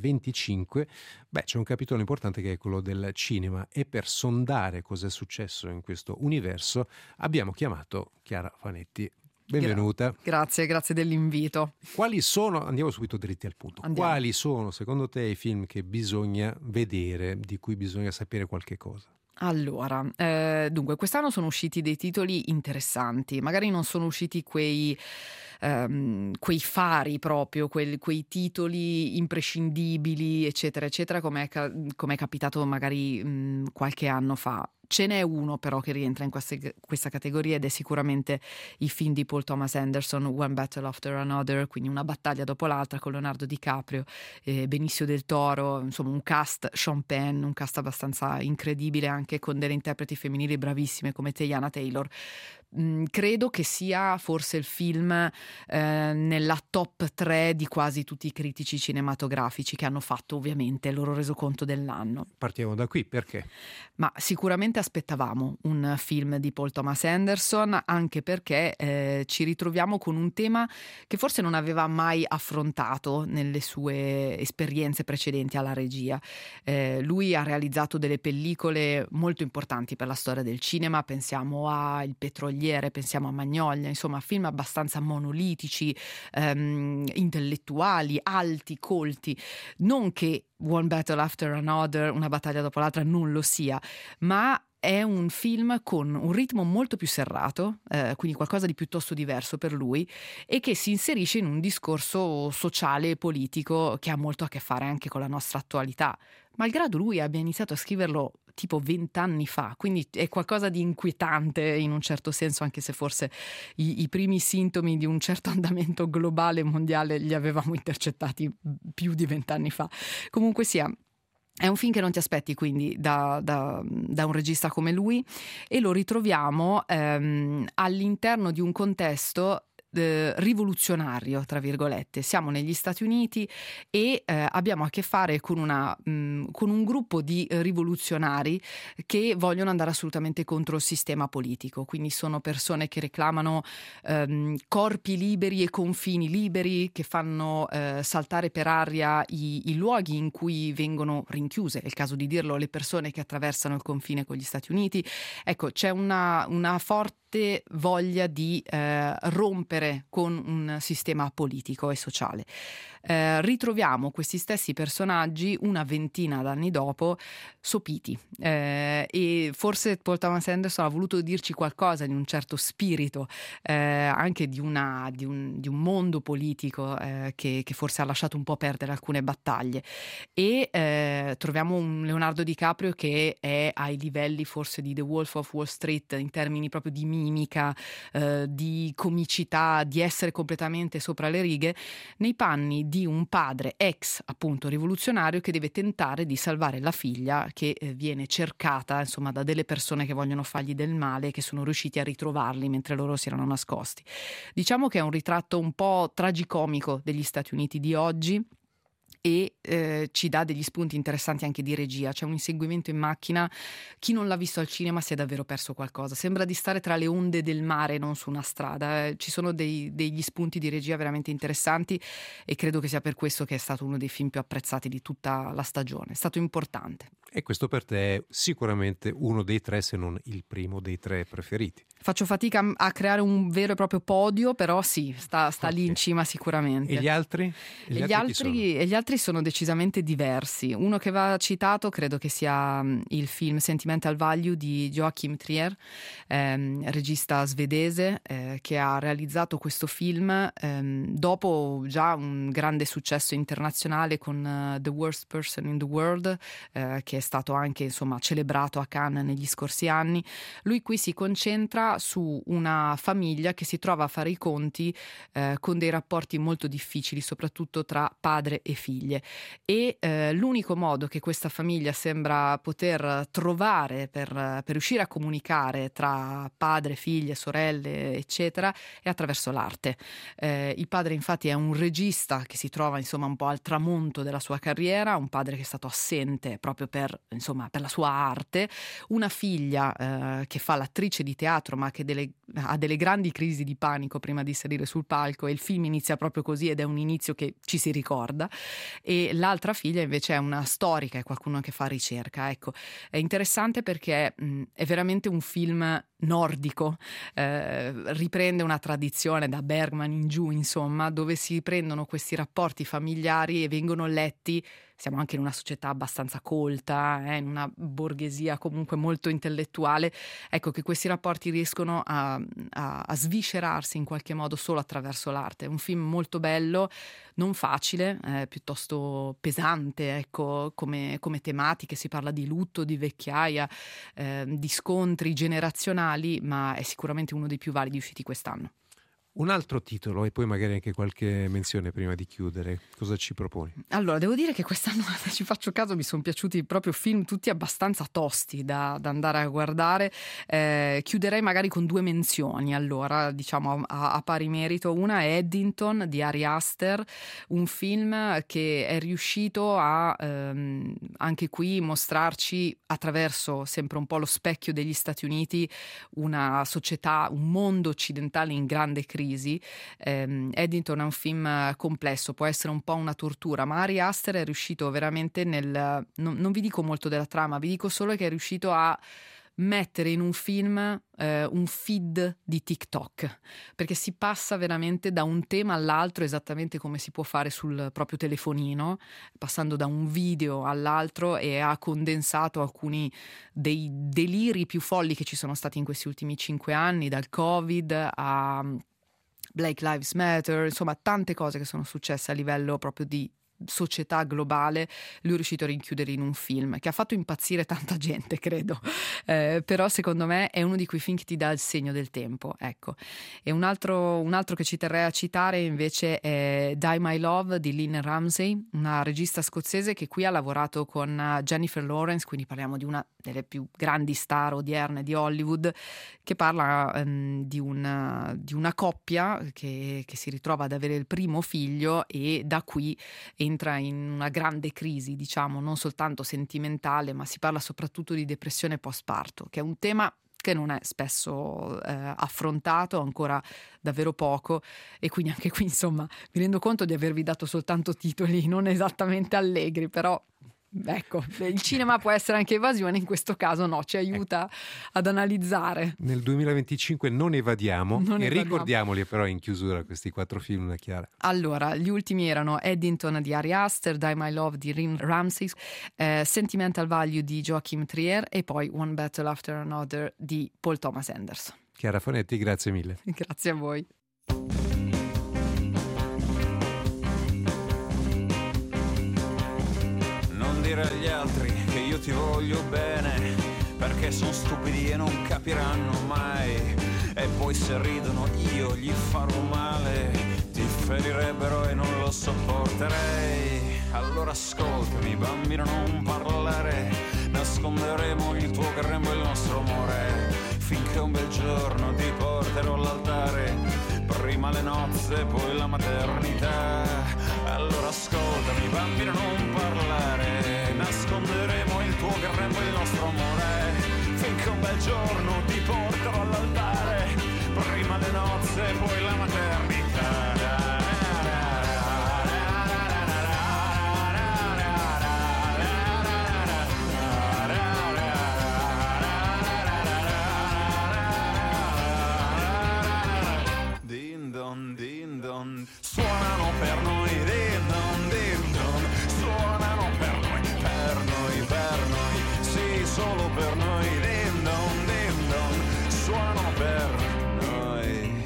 2025, c'è un capitolo importante che è quello del cinema, e per sondare cosa è successo in questo universo abbiamo chiamato Chiara Fanetti. Benvenuta. Grazie dell'invito. Quali sono, andiamo subito dritti al punto, quali sono secondo te i film che bisogna vedere, di cui bisogna sapere qualche cosa? Allora, dunque quest'anno sono usciti dei titoli interessanti, magari non sono usciti quei fari proprio, quei titoli imprescindibili eccetera eccetera come è capitato magari qualche anno fa. Ce n'è uno però che rientra in questa categoria ed è sicuramente il film di Paul Thomas Anderson, One Battle After Another, quindi una battaglia dopo l'altra, con Leonardo DiCaprio, Benicio del Toro, insomma un cast, Sean Penn, un cast abbastanza incredibile, anche con delle interpreti femminili bravissime come Teyana Taylor. credo che sia forse il film nella top 3 di quasi tutti i critici cinematografici che hanno fatto ovviamente il loro resoconto dell'anno. Partiamo da qui, perché? Ma sicuramente aspettavamo un film di Paul Thomas Anderson, anche perché ci ritroviamo con un tema che forse non aveva mai affrontato nelle sue esperienze precedenti alla regia. Lui ha realizzato delle pellicole molto importanti per la storia del cinema, pensiamo a Il Petroliere, pensiamo a Magnolia, insomma film abbastanza monolitici, intellettuali, alti, colti. Non che One Battle After Another, una battaglia dopo l'altra, non lo sia, ma è un film con un ritmo molto più serrato, quindi qualcosa di piuttosto diverso per lui, e che si inserisce in un discorso sociale e politico che ha molto a che fare anche con la nostra attualità, malgrado lui abbia iniziato a scriverlo tipo 20 anni fa, quindi è qualcosa di inquietante in un certo senso, anche se forse i primi sintomi di un certo andamento globale e mondiale li avevamo intercettati più di 20 anni fa. Comunque sia, è un film che non ti aspetti quindi da un regista come lui, e lo ritroviamo all'interno di un contesto rivoluzionario, tra virgolette. Siamo negli Stati Uniti e abbiamo a che fare con un gruppo di rivoluzionari che vogliono andare assolutamente contro il sistema politico, quindi sono persone che reclamano corpi liberi e confini liberi, che fanno saltare per aria i luoghi in cui vengono rinchiuse, è il caso di dirlo, le persone che attraversano il confine con gli Stati Uniti. Ecco, c'è una forte voglia di rompere con un sistema politico e sociale. Ritroviamo questi stessi personaggi una ventina d'anni dopo sopiti, e forse Paul Thomas Anderson ha voluto dirci qualcosa di un certo spirito, anche di un mondo politico che forse ha lasciato un po' perdere alcune battaglie, e troviamo un Leonardo DiCaprio che è ai livelli forse di The Wolf of Wall Street in termini proprio di mimica, di comicità, di essere completamente sopra le righe, nei panni di un padre ex appunto rivoluzionario che deve tentare di salvare la figlia che viene cercata insomma da delle persone che vogliono fargli del male e che sono riusciti a ritrovarli mentre loro si erano nascosti. Diciamo che è un ritratto un po' tragicomico degli Stati Uniti di oggi, e ci dà degli spunti interessanti anche di regia. C'è un inseguimento in macchina, chi non l'ha visto al cinema si è davvero perso qualcosa, sembra di stare tra le onde del mare, non su una strada. Ci sono degli spunti di regia veramente interessanti, e credo che sia per questo che è stato uno dei film più apprezzati di tutta la stagione. È stato importante. E questo per te è sicuramente uno dei 3, se non il primo dei 3 preferiti. Faccio fatica a creare un vero e proprio podio, però sì, sta lì in cima sicuramente. E gli altri? Gli altri sono decisamente diversi. Uno che va citato credo che sia il film Sentimental Value di Joachim Trier, regista svedese, che ha realizzato questo film dopo già un grande successo internazionale con The Worst Person in the World, che è stato anche insomma celebrato a Cannes negli scorsi anni. Lui qui si concentra su una famiglia che si trova a fare i conti con dei rapporti molto difficili, soprattutto tra padre e figlie, e l'unico modo che questa famiglia sembra poter trovare per riuscire a comunicare tra padre, figlie, sorelle eccetera è attraverso l'arte. Il padre infatti è un regista che si trova insomma un po' al tramonto della sua carriera, un padre che è stato assente proprio per la sua arte, una figlia che fa l'attrice di teatro ma che ha delle grandi crisi di panico prima di salire sul palco, e il film inizia proprio così ed è un inizio che ci si ricorda, e l'altra figlia invece è una storica, è qualcuno che fa ricerca. Ecco, è interessante perché è veramente un film nordico, riprende una tradizione da Bergman in giù, insomma, dove si prendono questi rapporti familiari e vengono letti. Siamo anche in una società abbastanza colta, in una borghesia comunque molto intellettuale, ecco che questi rapporti riescono a sviscerarsi in qualche modo solo attraverso l'arte. È un film molto bello, non facile, piuttosto pesante, ecco, come tematiche. Si parla di lutto, di vecchiaia, di scontri generazionali, ma è sicuramente uno dei più validi usciti quest'anno. Un altro titolo e poi magari anche qualche menzione prima di chiudere. Cosa ci proponi? Allora, devo dire che quest'anno, se ci faccio caso, mi sono piaciuti proprio film tutti abbastanza tosti da andare a guardare. Chiuderei magari con 2 menzioni, allora, diciamo a pari merito. Una è Eddington di Ari Aster, un film che è riuscito a anche qui mostrarci attraverso sempre un po' lo specchio degli Stati Uniti una società, un mondo occidentale in grande crisi. Eddington è un film complesso, può essere un po' una tortura, ma Ari Aster è riuscito veramente non vi dico molto della trama, vi dico solo che è riuscito a mettere in un film un feed di TikTok, perché si passa veramente da un tema all'altro esattamente come si può fare sul proprio telefonino, passando da un video all'altro, e ha condensato alcuni dei deliri più folli che ci sono stati in questi ultimi 5 anni, dal Covid a Black Lives Matter, insomma tante cose che sono successe a livello proprio di società globale. Lui è riuscito a rinchiudere in un film che ha fatto impazzire tanta gente, credo, però secondo me è uno di quei film che ti dà il segno del tempo, ecco. E un altro che ci terrei a citare invece è Die My Love di Lynn Ramsey, una regista scozzese che qui ha lavorato con Jennifer Lawrence, quindi parliamo di una delle più grandi star odierne di Hollywood, che parla di una coppia che si ritrova ad avere il primo figlio e da qui entra in una grande crisi, diciamo, non soltanto sentimentale, ma si parla soprattutto di depressione postparto, che è un tema che non è spesso affrontato, ancora davvero poco, e quindi anche qui, insomma, mi rendo conto di avervi dato soltanto titoli non esattamente allegri, però ecco, il cinema può essere anche evasione, in questo caso no, ci aiuta ad analizzare. Nel 2025 non evadiamo, ricordiamoli però in chiusura questi 4 film, Chiara. Allora, gli ultimi erano Eddington di Ari Aster, Die My Love di Lynn Ramsey, Sentimental Value di Joachim Trier e poi One Battle After Another di Paul Thomas Anderson. Chiara Fonetti, grazie mille. Grazie a voi. Dire agli altri che io ti voglio bene, perché sono stupidi e non capiranno mai, e poi se ridono io gli farò male, ti ferirebbero e non lo sopporterei. Allora ascoltami bambino, non parlare, nasconderemo il tuo grembo e il nostro amore, finché un bel giorno ti porterò all'altare, prima le nozze poi la maternità. Allora ascoltami bambino, non parlare, nasconderemo il tuo grembo e il nostro amore, finché un bel giorno ti porterò all'altare, prima le nozze poi la maternità. Din don, suonano per noi, din don, suonano per noi, sì, solo per noi, din don, suonano per noi.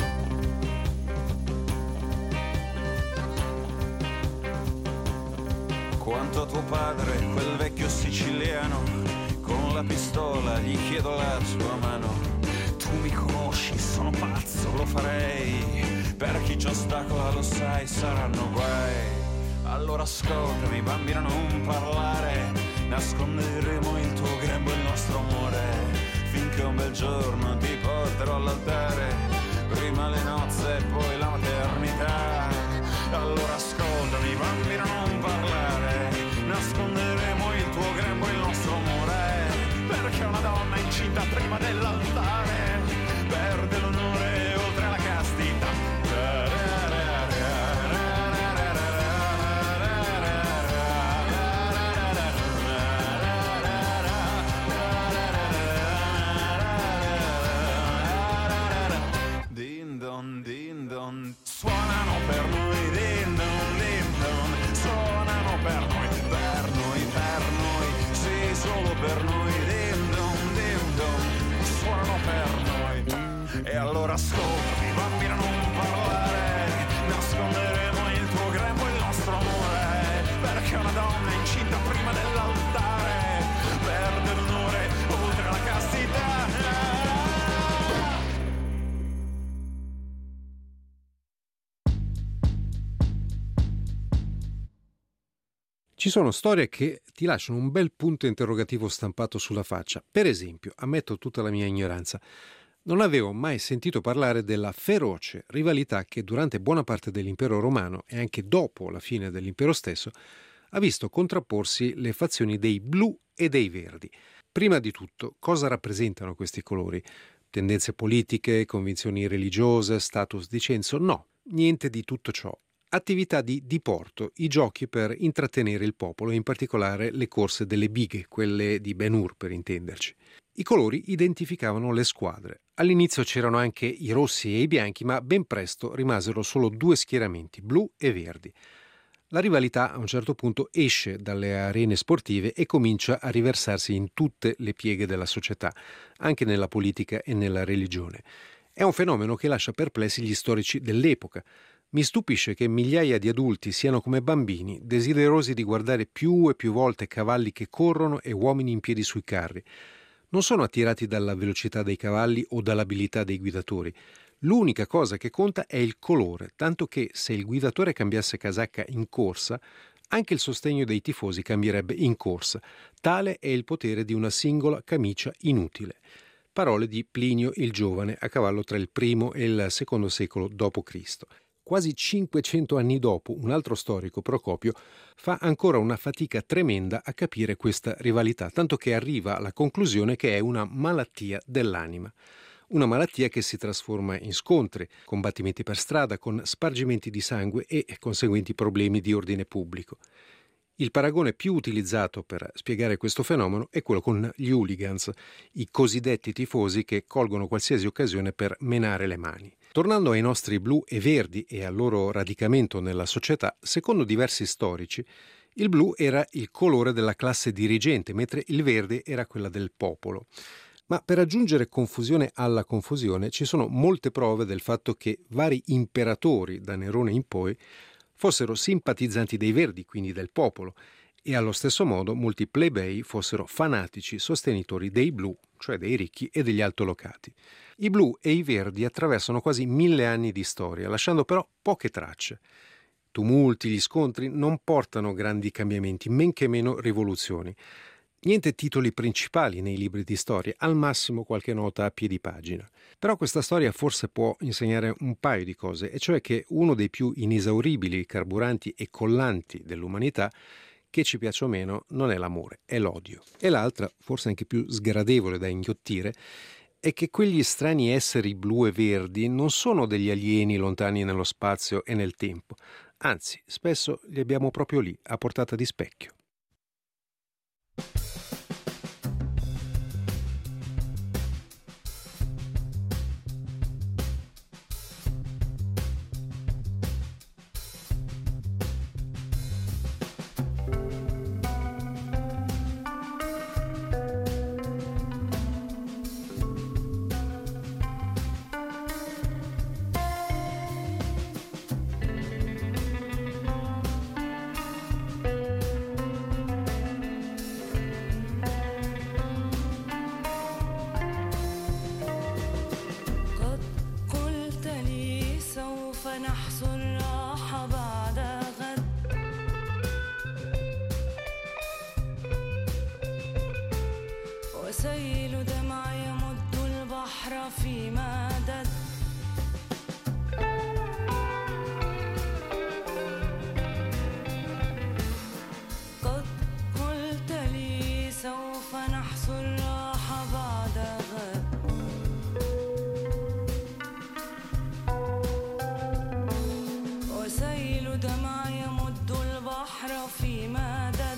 Quanto a tuo padre, quel vecchio siciliano, con la pistola gli chiedo la sua mano. Tu mi conosci, sono pazzo, lo farei, per chi ci ostacola lo sai, saranno guai. Allora ascoltami bambino, non parlare, nasconderemo il tuo grembo e il nostro amore, finché un bel giorno ti porterò all'altare, prima le nozze e poi la maternità. Allora ascoltami bambino, non parlare, nasconderemo il tuo grembo e il nostro amore, perché una donna incinta prima dell'altare perde l'onore oltre alla castità. Din don, suonano per noi, din don, suonano per noi, sì, solo per noi, din don, suonano per noi. E allora ascoltami bambino, non parlare, nasconderemo il tuo grembo e il nostro amore, perché una donna incinta prima dell'altare perde l'onore oltre la castità. Ci sono storie che ti lasciano un bel punto interrogativo stampato sulla faccia. Per esempio, ammetto tutta la mia ignoranza, non avevo mai sentito parlare della feroce rivalità che durante buona parte dell'impero romano e anche dopo la fine dell'impero stesso ha visto contrapporsi le fazioni dei blu e dei verdi. Prima di tutto, cosa rappresentano questi colori? Tendenze politiche, convinzioni religiose, status di censo? No, niente di tutto ciò. Attività di diporto, i giochi per intrattenere il popolo, in particolare le corse delle bighe, quelle di Ben-Hur per intenderci. I colori identificavano le squadre. All'inizio c'erano anche i rossi e i bianchi, ma ben presto rimasero solo due schieramenti, blu e verdi. La rivalità a un certo punto esce dalle arene sportive e comincia a riversarsi in tutte le pieghe della società, anche nella politica e nella religione. È un fenomeno che lascia perplessi gli storici dell'epoca. Mi stupisce che migliaia di adulti siano come bambini, desiderosi di guardare più e più volte cavalli che corrono e uomini in piedi sui carri. Non sono attirati dalla velocità dei cavalli o dall'abilità dei guidatori. L'unica cosa che conta è il colore, tanto che se il guidatore cambiasse casacca in corsa, anche il sostegno dei tifosi cambierebbe in corsa. Tale è il potere di una singola camicia inutile. Parole di Plinio il Giovane, a cavallo tra il I e il II secolo d.C. Quasi 500 anni dopo, un altro storico, Procopio, fa ancora una fatica tremenda a capire questa rivalità, tanto che arriva alla conclusione che è una malattia dell'anima. Una malattia che si trasforma in scontri, combattimenti per strada, con spargimenti di sangue e conseguenti problemi di ordine pubblico. Il paragone più utilizzato per spiegare questo fenomeno è quello con gli hooligans, i cosiddetti tifosi che colgono qualsiasi occasione per menare le mani. Tornando ai nostri blu e verdi e al loro radicamento nella società, secondo diversi storici, il blu era il colore della classe dirigente, mentre il verde era quella del popolo. Ma per aggiungere confusione alla confusione ci sono molte prove del fatto che vari imperatori, da Nerone in poi, fossero simpatizzanti dei verdi, quindi del popolo, e allo stesso modo molti plebei fossero fanatici sostenitori dei blu, cioè dei ricchi e degli altolocati. I blu e i verdi attraversano quasi 1000 anni di storia, lasciando però poche tracce. Tumulti, gli scontri non portano grandi cambiamenti, men che meno rivoluzioni. Niente titoli principali nei libri di storia, al massimo qualche nota a piedi pagina. Però questa storia forse può insegnare un paio di cose, e cioè che uno dei più inesauribili carburanti e collanti dell'umanità, che ci piaccia o meno, non è l'amore, è l'odio. E l'altra, forse anche più sgradevole da inghiottire, è che quegli strani esseri blu e verdi non sono degli alieni lontani nello spazio e nel tempo, anzi, spesso li abbiamo proprio lì, a portata di specchio. وسيل دمع يمد البحر في مدد قد قلت لي سوف نحصل الراحة بعد غد وسيل دمع يمد البحر في مدد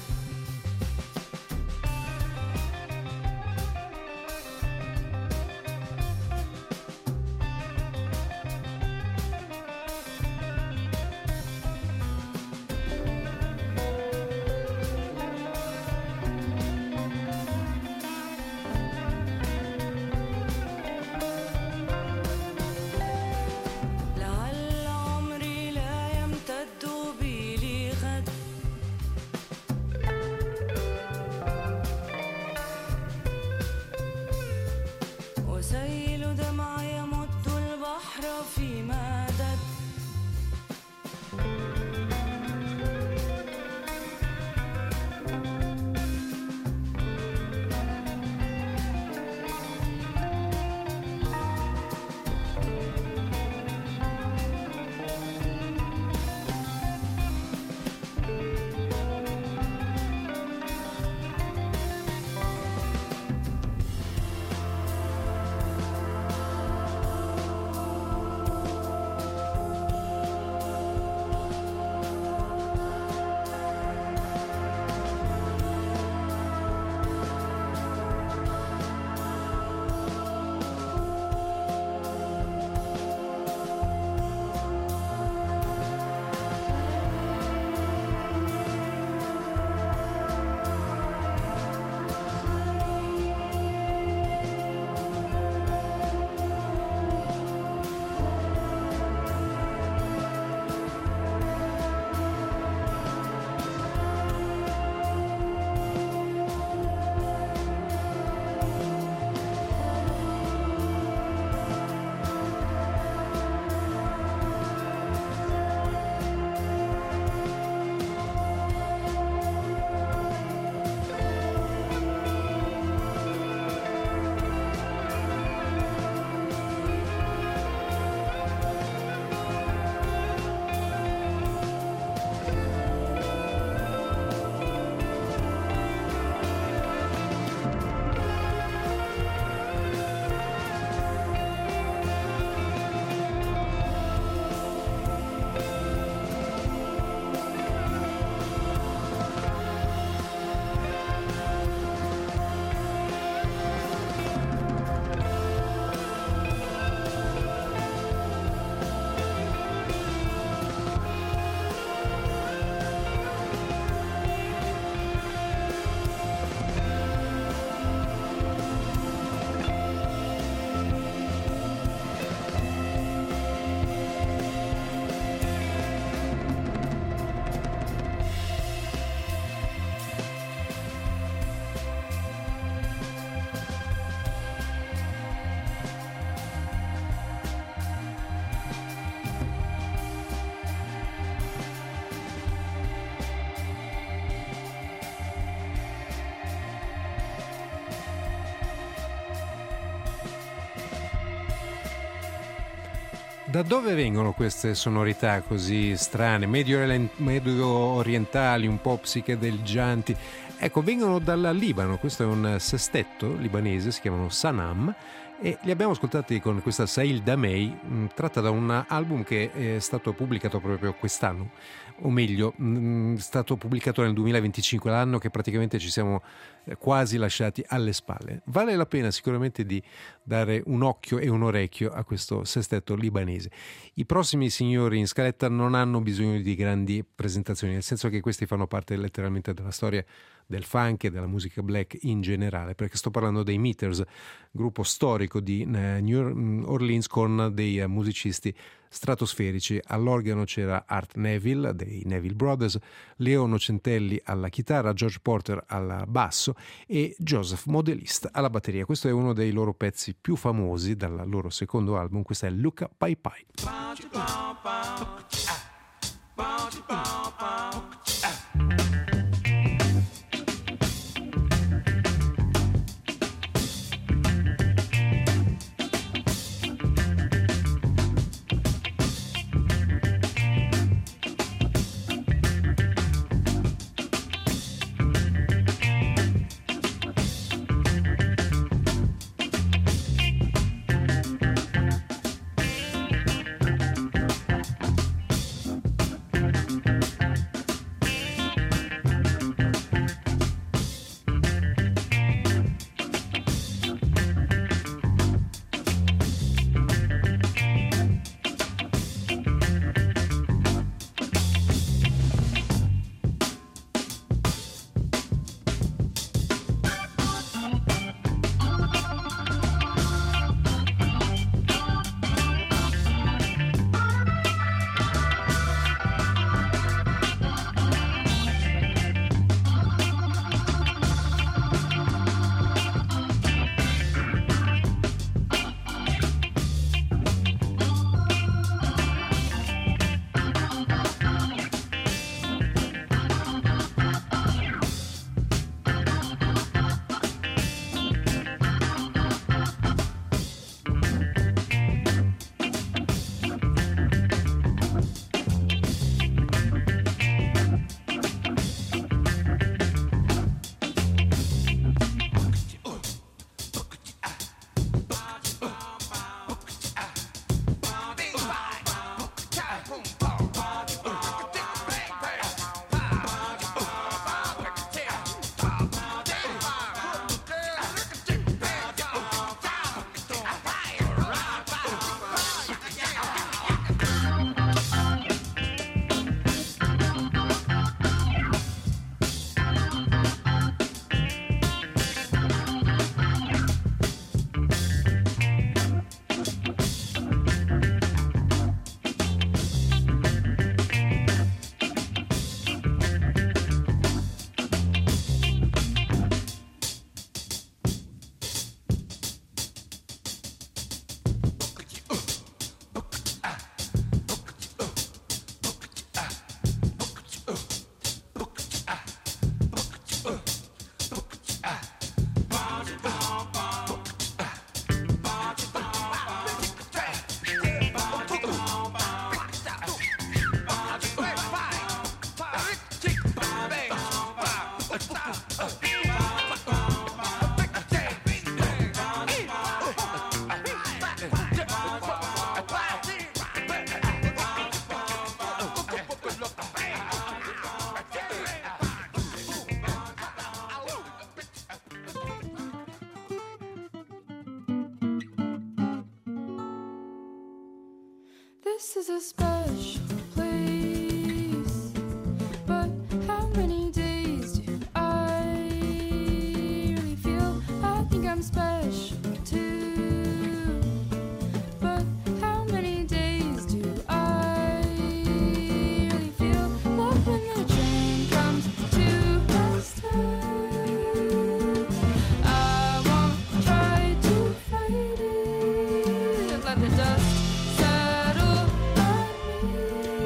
Da dove vengono queste sonorità così strane, medio orientali, un po' psichedeleggianti? Ecco, vengono dal Libano. Questo è un sestetto libanese, si chiamano Sanam, e li abbiamo ascoltati con questa Sail Damei, tratta da un album che è stato pubblicato proprio quest'anno, o meglio, è stato pubblicato nel 2025, l'anno che praticamente ci siamo quasi lasciati alle spalle. Vale la pena sicuramente di dare un occhio e un orecchio a questo sestetto libanese. I prossimi signori in scaletta non hanno bisogno di grandi presentazioni, nel senso che questi fanno parte letteralmente della storia del funk e della musica black in generale, perché sto parlando dei Meters, gruppo storico di New Orleans con dei musicisti stratosferici. All'organo c'era Art Neville dei Neville Brothers, Leo Nocentelli alla chitarra, George Porter al basso e Joseph Modelist alla batteria. Questo è uno dei loro pezzi più famosi dal loro secondo album, questa è Luca Pai Pai. This is a special place, but how many days do I really feel? I think I'm special too, but how many days do I really feel? Love when the train comes to a stop. I won't try to fight it, let the dust settle on me.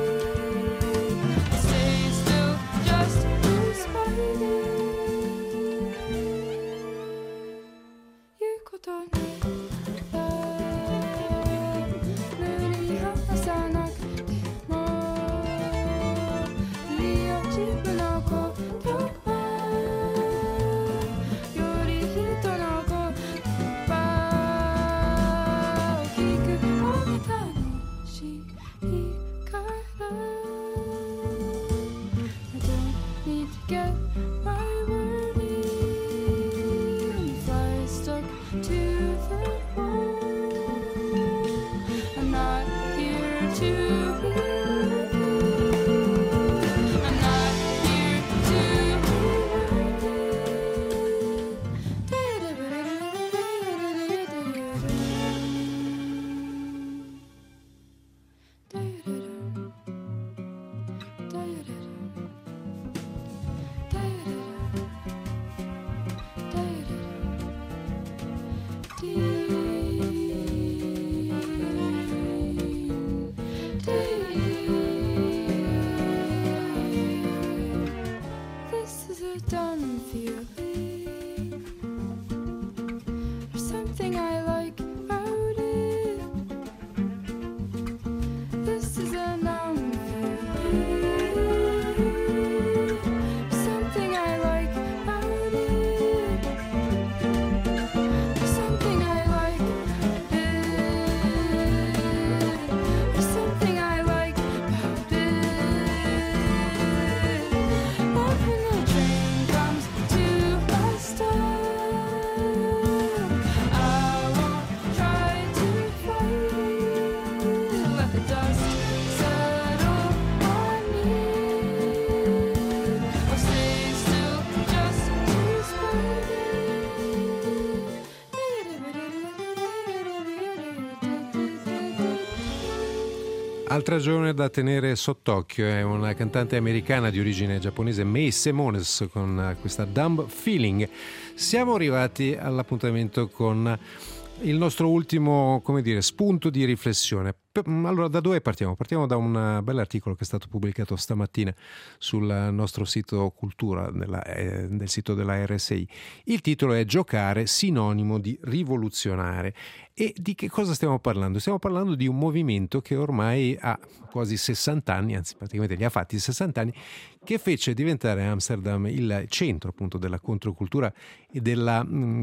Altra giovane da tenere sott'occhio è una cantante americana di origine giapponese, Mae Semones, con questa Dumb Feeling. Siamo arrivati all'appuntamento con il nostro ultimo, spunto di riflessione. Allora, da dove partiamo? Partiamo da un bell'articolo che è stato pubblicato stamattina sul nostro sito Cultura, del sito della RSI. Il titolo è "Giocare, sinonimo di rivoluzionare". E di che cosa stiamo parlando? Stiamo parlando di un movimento che ormai ha quasi 60 anni, anzi praticamente li ha fatti 60 anni, che fece diventare Amsterdam il centro appunto della controcultura e della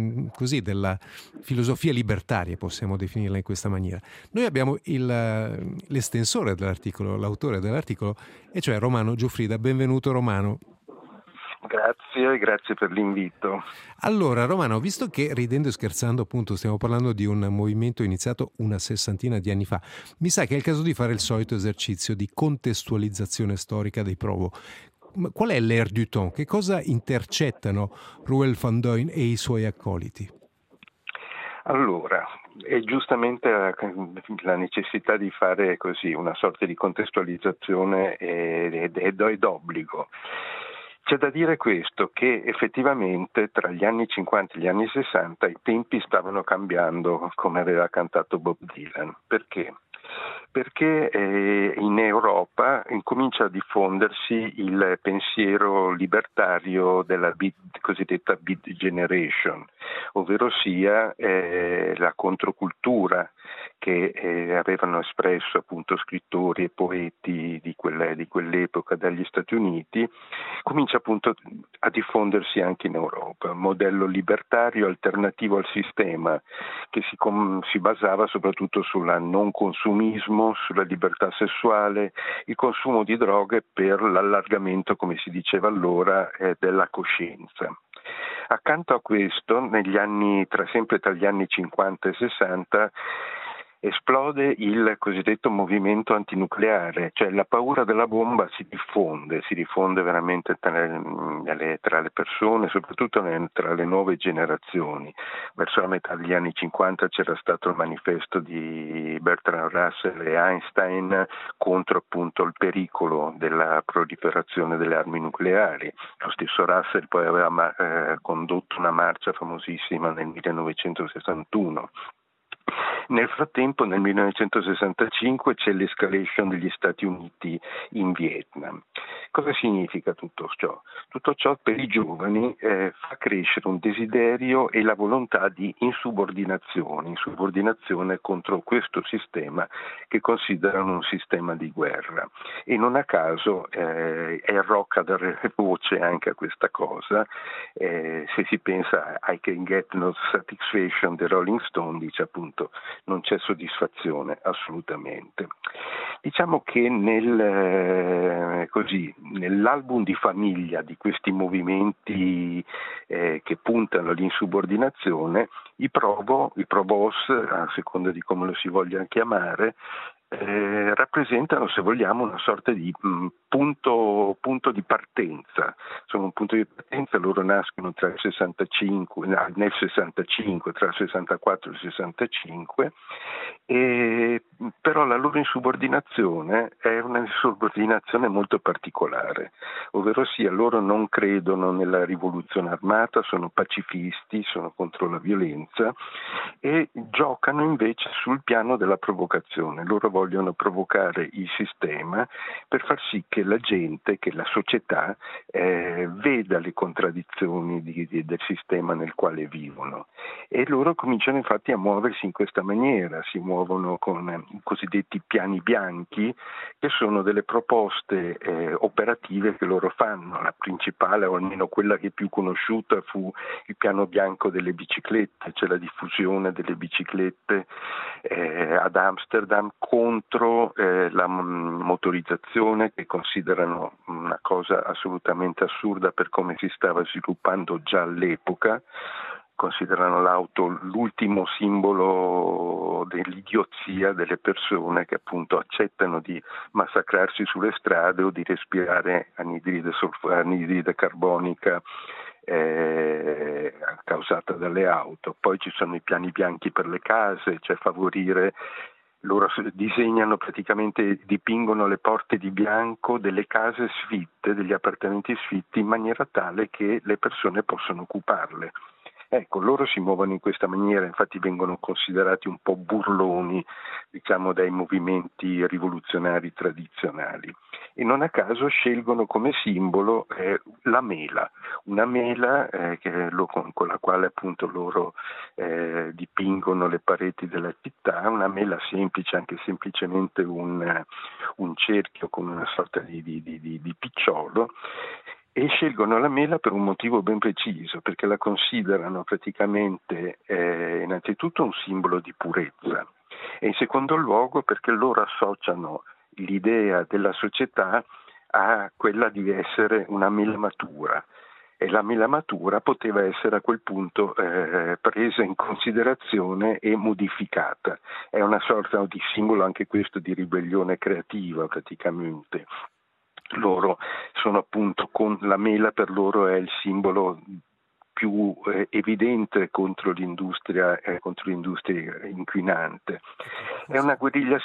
filosofia libertaria, possiamo definirla in questa maniera. Noi abbiamo l'estensore dell'articolo, l'autore dell'articolo, e cioè Romano Giuffrida. Benvenuto Romano. Grazie per l'invito. Allora Romano, visto che ridendo e scherzando appunto stiamo parlando di un movimento iniziato una 60ina di anni fa, mi sa che è il caso di fare il solito esercizio di contestualizzazione storica dei Provo. Qual è l'air du temps? Che cosa intercettano Roel van Duin e i suoi accoliti? Allora, è giustamente la necessità di fare così una sorta di contestualizzazione è d'obbligo. C'è da dire questo, che effettivamente tra gli anni 50 e gli anni 60 i tempi stavano cambiando, come aveva cantato Bob Dylan. Perché? Perché in Europa incomincia a diffondersi il pensiero libertario della cosiddetta Beat Generation, ovvero sia la controcultura che avevano espresso appunto scrittori e poeti di quell'epoca dagli Stati Uniti, comincia appunto a diffondersi anche in Europa, un modello libertario alternativo al sistema che si basava soprattutto sulla non consumismo, sulla libertà sessuale, il consumo di droghe per l'allargamento, come si diceva allora, della coscienza. Accanto a questo, sempre tra gli anni 50 e 60, esplode il cosiddetto movimento antinucleare, cioè la paura della bomba si diffonde veramente tra le persone, soprattutto tra le nuove generazioni. Verso la metà degli anni 50 c'era stato il manifesto di Bertrand Russell e Einstein contro appunto il pericolo della proliferazione delle armi nucleari. Lo stesso Russell poi aveva condotto una marcia famosissima nel 1961. Nel frattempo, nel 1965, c'è l'escalation degli Stati Uniti in Vietnam. Cosa significa tutto ciò? Tutto ciò per i giovani fa crescere un desiderio e la volontà di insubordinazione contro questo sistema che considerano un sistema di guerra. E non a caso è rock a dare voce anche a questa cosa. Se si pensa a I Can Get No Satisfaction dei Rolling Stone, dice appunto non c'è soddisfazione assolutamente. Diciamo che nell'album di famiglia di questi movimenti che puntano all'insubordinazione, i Provos, a seconda di come lo si voglia chiamare, rappresentano, se vogliamo, una sorta di punto di partenza. Sono un punto di partenza, loro nascono nel 65, tra il 64 e il 65, però la loro insubordinazione è una insubordinazione molto particolare, ovvero sia loro non credono nella rivoluzione armata, sono pacifisti, sono contro la violenza e giocano invece sul piano della provocazione. Loro vogliono provocare il sistema per far sì che la gente, che la società veda le contraddizioni del sistema nel quale vivono, e loro cominciano infatti a muoversi in questa maniera, si muovono con i cosiddetti piani bianchi, che sono delle proposte operative che loro fanno. La principale, o almeno quella che è più conosciuta, fu il piano bianco delle biciclette, cioè la diffusione delle biciclette ad Amsterdam contro la motorizzazione, che considerano una cosa assolutamente assurda per come si stava sviluppando già all'epoca. Considerano l'auto l'ultimo simbolo dell'idiozia delle persone che appunto accettano di massacrarsi sulle strade o di respirare anidride carbonica causata dalle auto. Poi ci sono i piani bianchi per le case, cioè favorire. Loro disegnano, praticamente dipingono le porte di bianco delle case sfitte, degli appartamenti sfitti, in maniera tale che le persone possano occuparle. Ecco, loro si muovono in questa maniera, infatti vengono considerati un po' burloni, diciamo, dai movimenti rivoluzionari tradizionali. E non a caso scelgono come simbolo la mela, una mela con la quale appunto loro dipingono le pareti della città, una mela semplice, anche semplicemente un cerchio con una sorta di picciolo. E scelgono la mela per un motivo ben preciso, perché la considerano praticamente innanzitutto un simbolo di purezza, e in secondo luogo perché loro associano l'idea della società a quella di essere una mela matura, e la mela matura poteva essere a quel punto presa in considerazione e modificata. È una sorta di simbolo anche questo di ribellione creativa praticamente. Loro sono appunto, con la mela per loro è il simbolo più evidente contro l'industria inquinante. È una guerriglia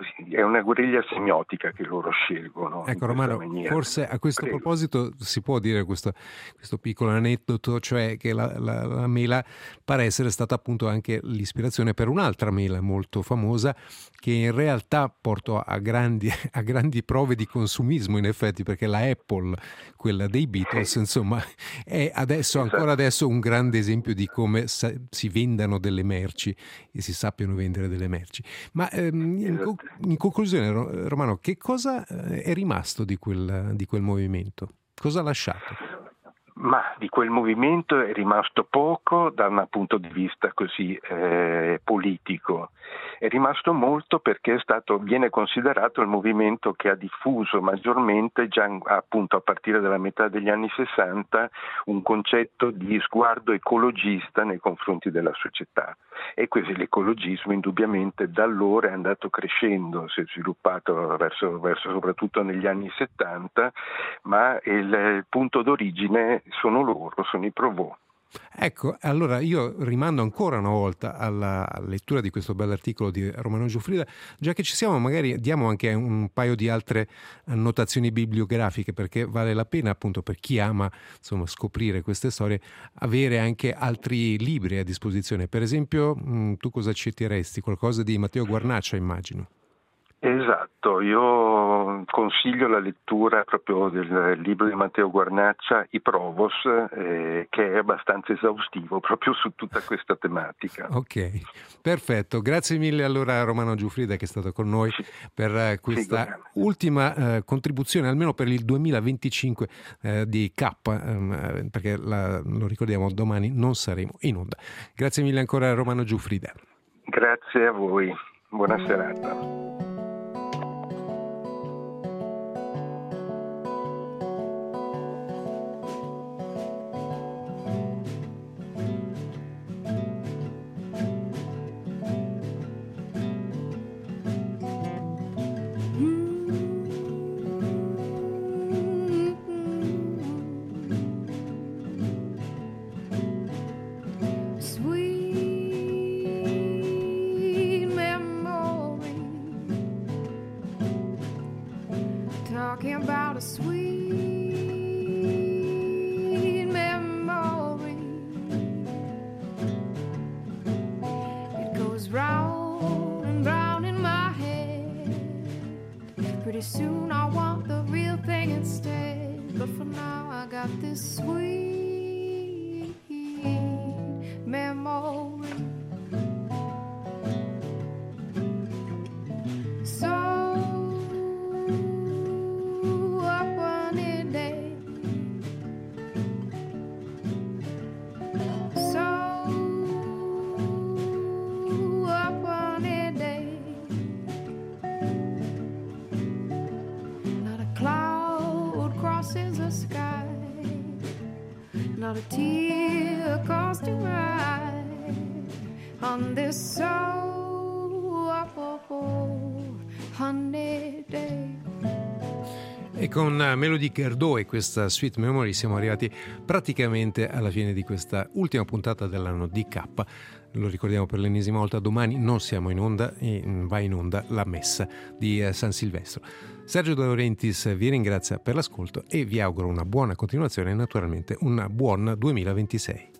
semiotica che loro scelgono. Ecco Romano, forse a questo proposito si può dire questo piccolo aneddoto, cioè che la mela pare essere stata appunto anche l'ispirazione per un'altra mela molto famosa, che in realtà portò a grandi prove di consumismo in effetti, perché la Apple, quella dei Beatles, insomma, è adesso, ancora adesso, un grande esempio di come si vendano delle merci e si sappiano vendere delle merci. Ma in conclusione, Romano, che cosa è rimasto di quel movimento? Cosa ha lasciato? Ma di quel movimento è rimasto poco da un punto di vista così politico. È rimasto molto perché viene considerato il movimento che ha diffuso maggiormente, già appunto a partire dalla metà degli anni 60, un concetto di sguardo ecologista nei confronti della società. E questo, l'ecologismo indubbiamente da allora è andato crescendo, si è sviluppato verso soprattutto negli anni 70, ma il punto d'origine sono loro, sono i Provò. Ecco, allora io rimando ancora una volta alla lettura di questo bell'articolo di Romano Giuffrida. Già che ci siamo, magari diamo anche un paio di altre annotazioni bibliografiche, perché vale la pena appunto per chi ama scoprire queste storie avere anche altri libri a disposizione. Per esempio, tu cosa citeresti? Qualcosa di Matteo Guarnaccia, immagino. Esatto, io consiglio la lettura proprio del libro di Matteo Guarnaccia, I Provos, che è abbastanza esaustivo proprio su tutta questa tematica. Ok, perfetto. Grazie mille allora a Romano Giuffrida che è stato con noi per questa ultima contribuzione, almeno per il 2025 di K, perché lo ricordiamo, domani non saremo in onda. Grazie mille ancora a Romano Giuffrida. Grazie a voi, buona serata. talking about a sweet memory. It goes round and round in my head. Pretty soon I want the real thing instead. But for now I got this sweet memory. So up on a day, so up on a day, not a cloud crosses the sky, not a tear comes to rise on this so up on a day. E con Melody Gardot e questa Sweet Memory siamo arrivati praticamente alla fine di questa ultima puntata dell'anno di K. Lo ricordiamo per l'ennesima volta, domani non siamo in onda e va in onda la messa di San Silvestro. Sergio De Laurentiis vi ringrazia per l'ascolto e vi auguro una buona continuazione e naturalmente un buon 2026.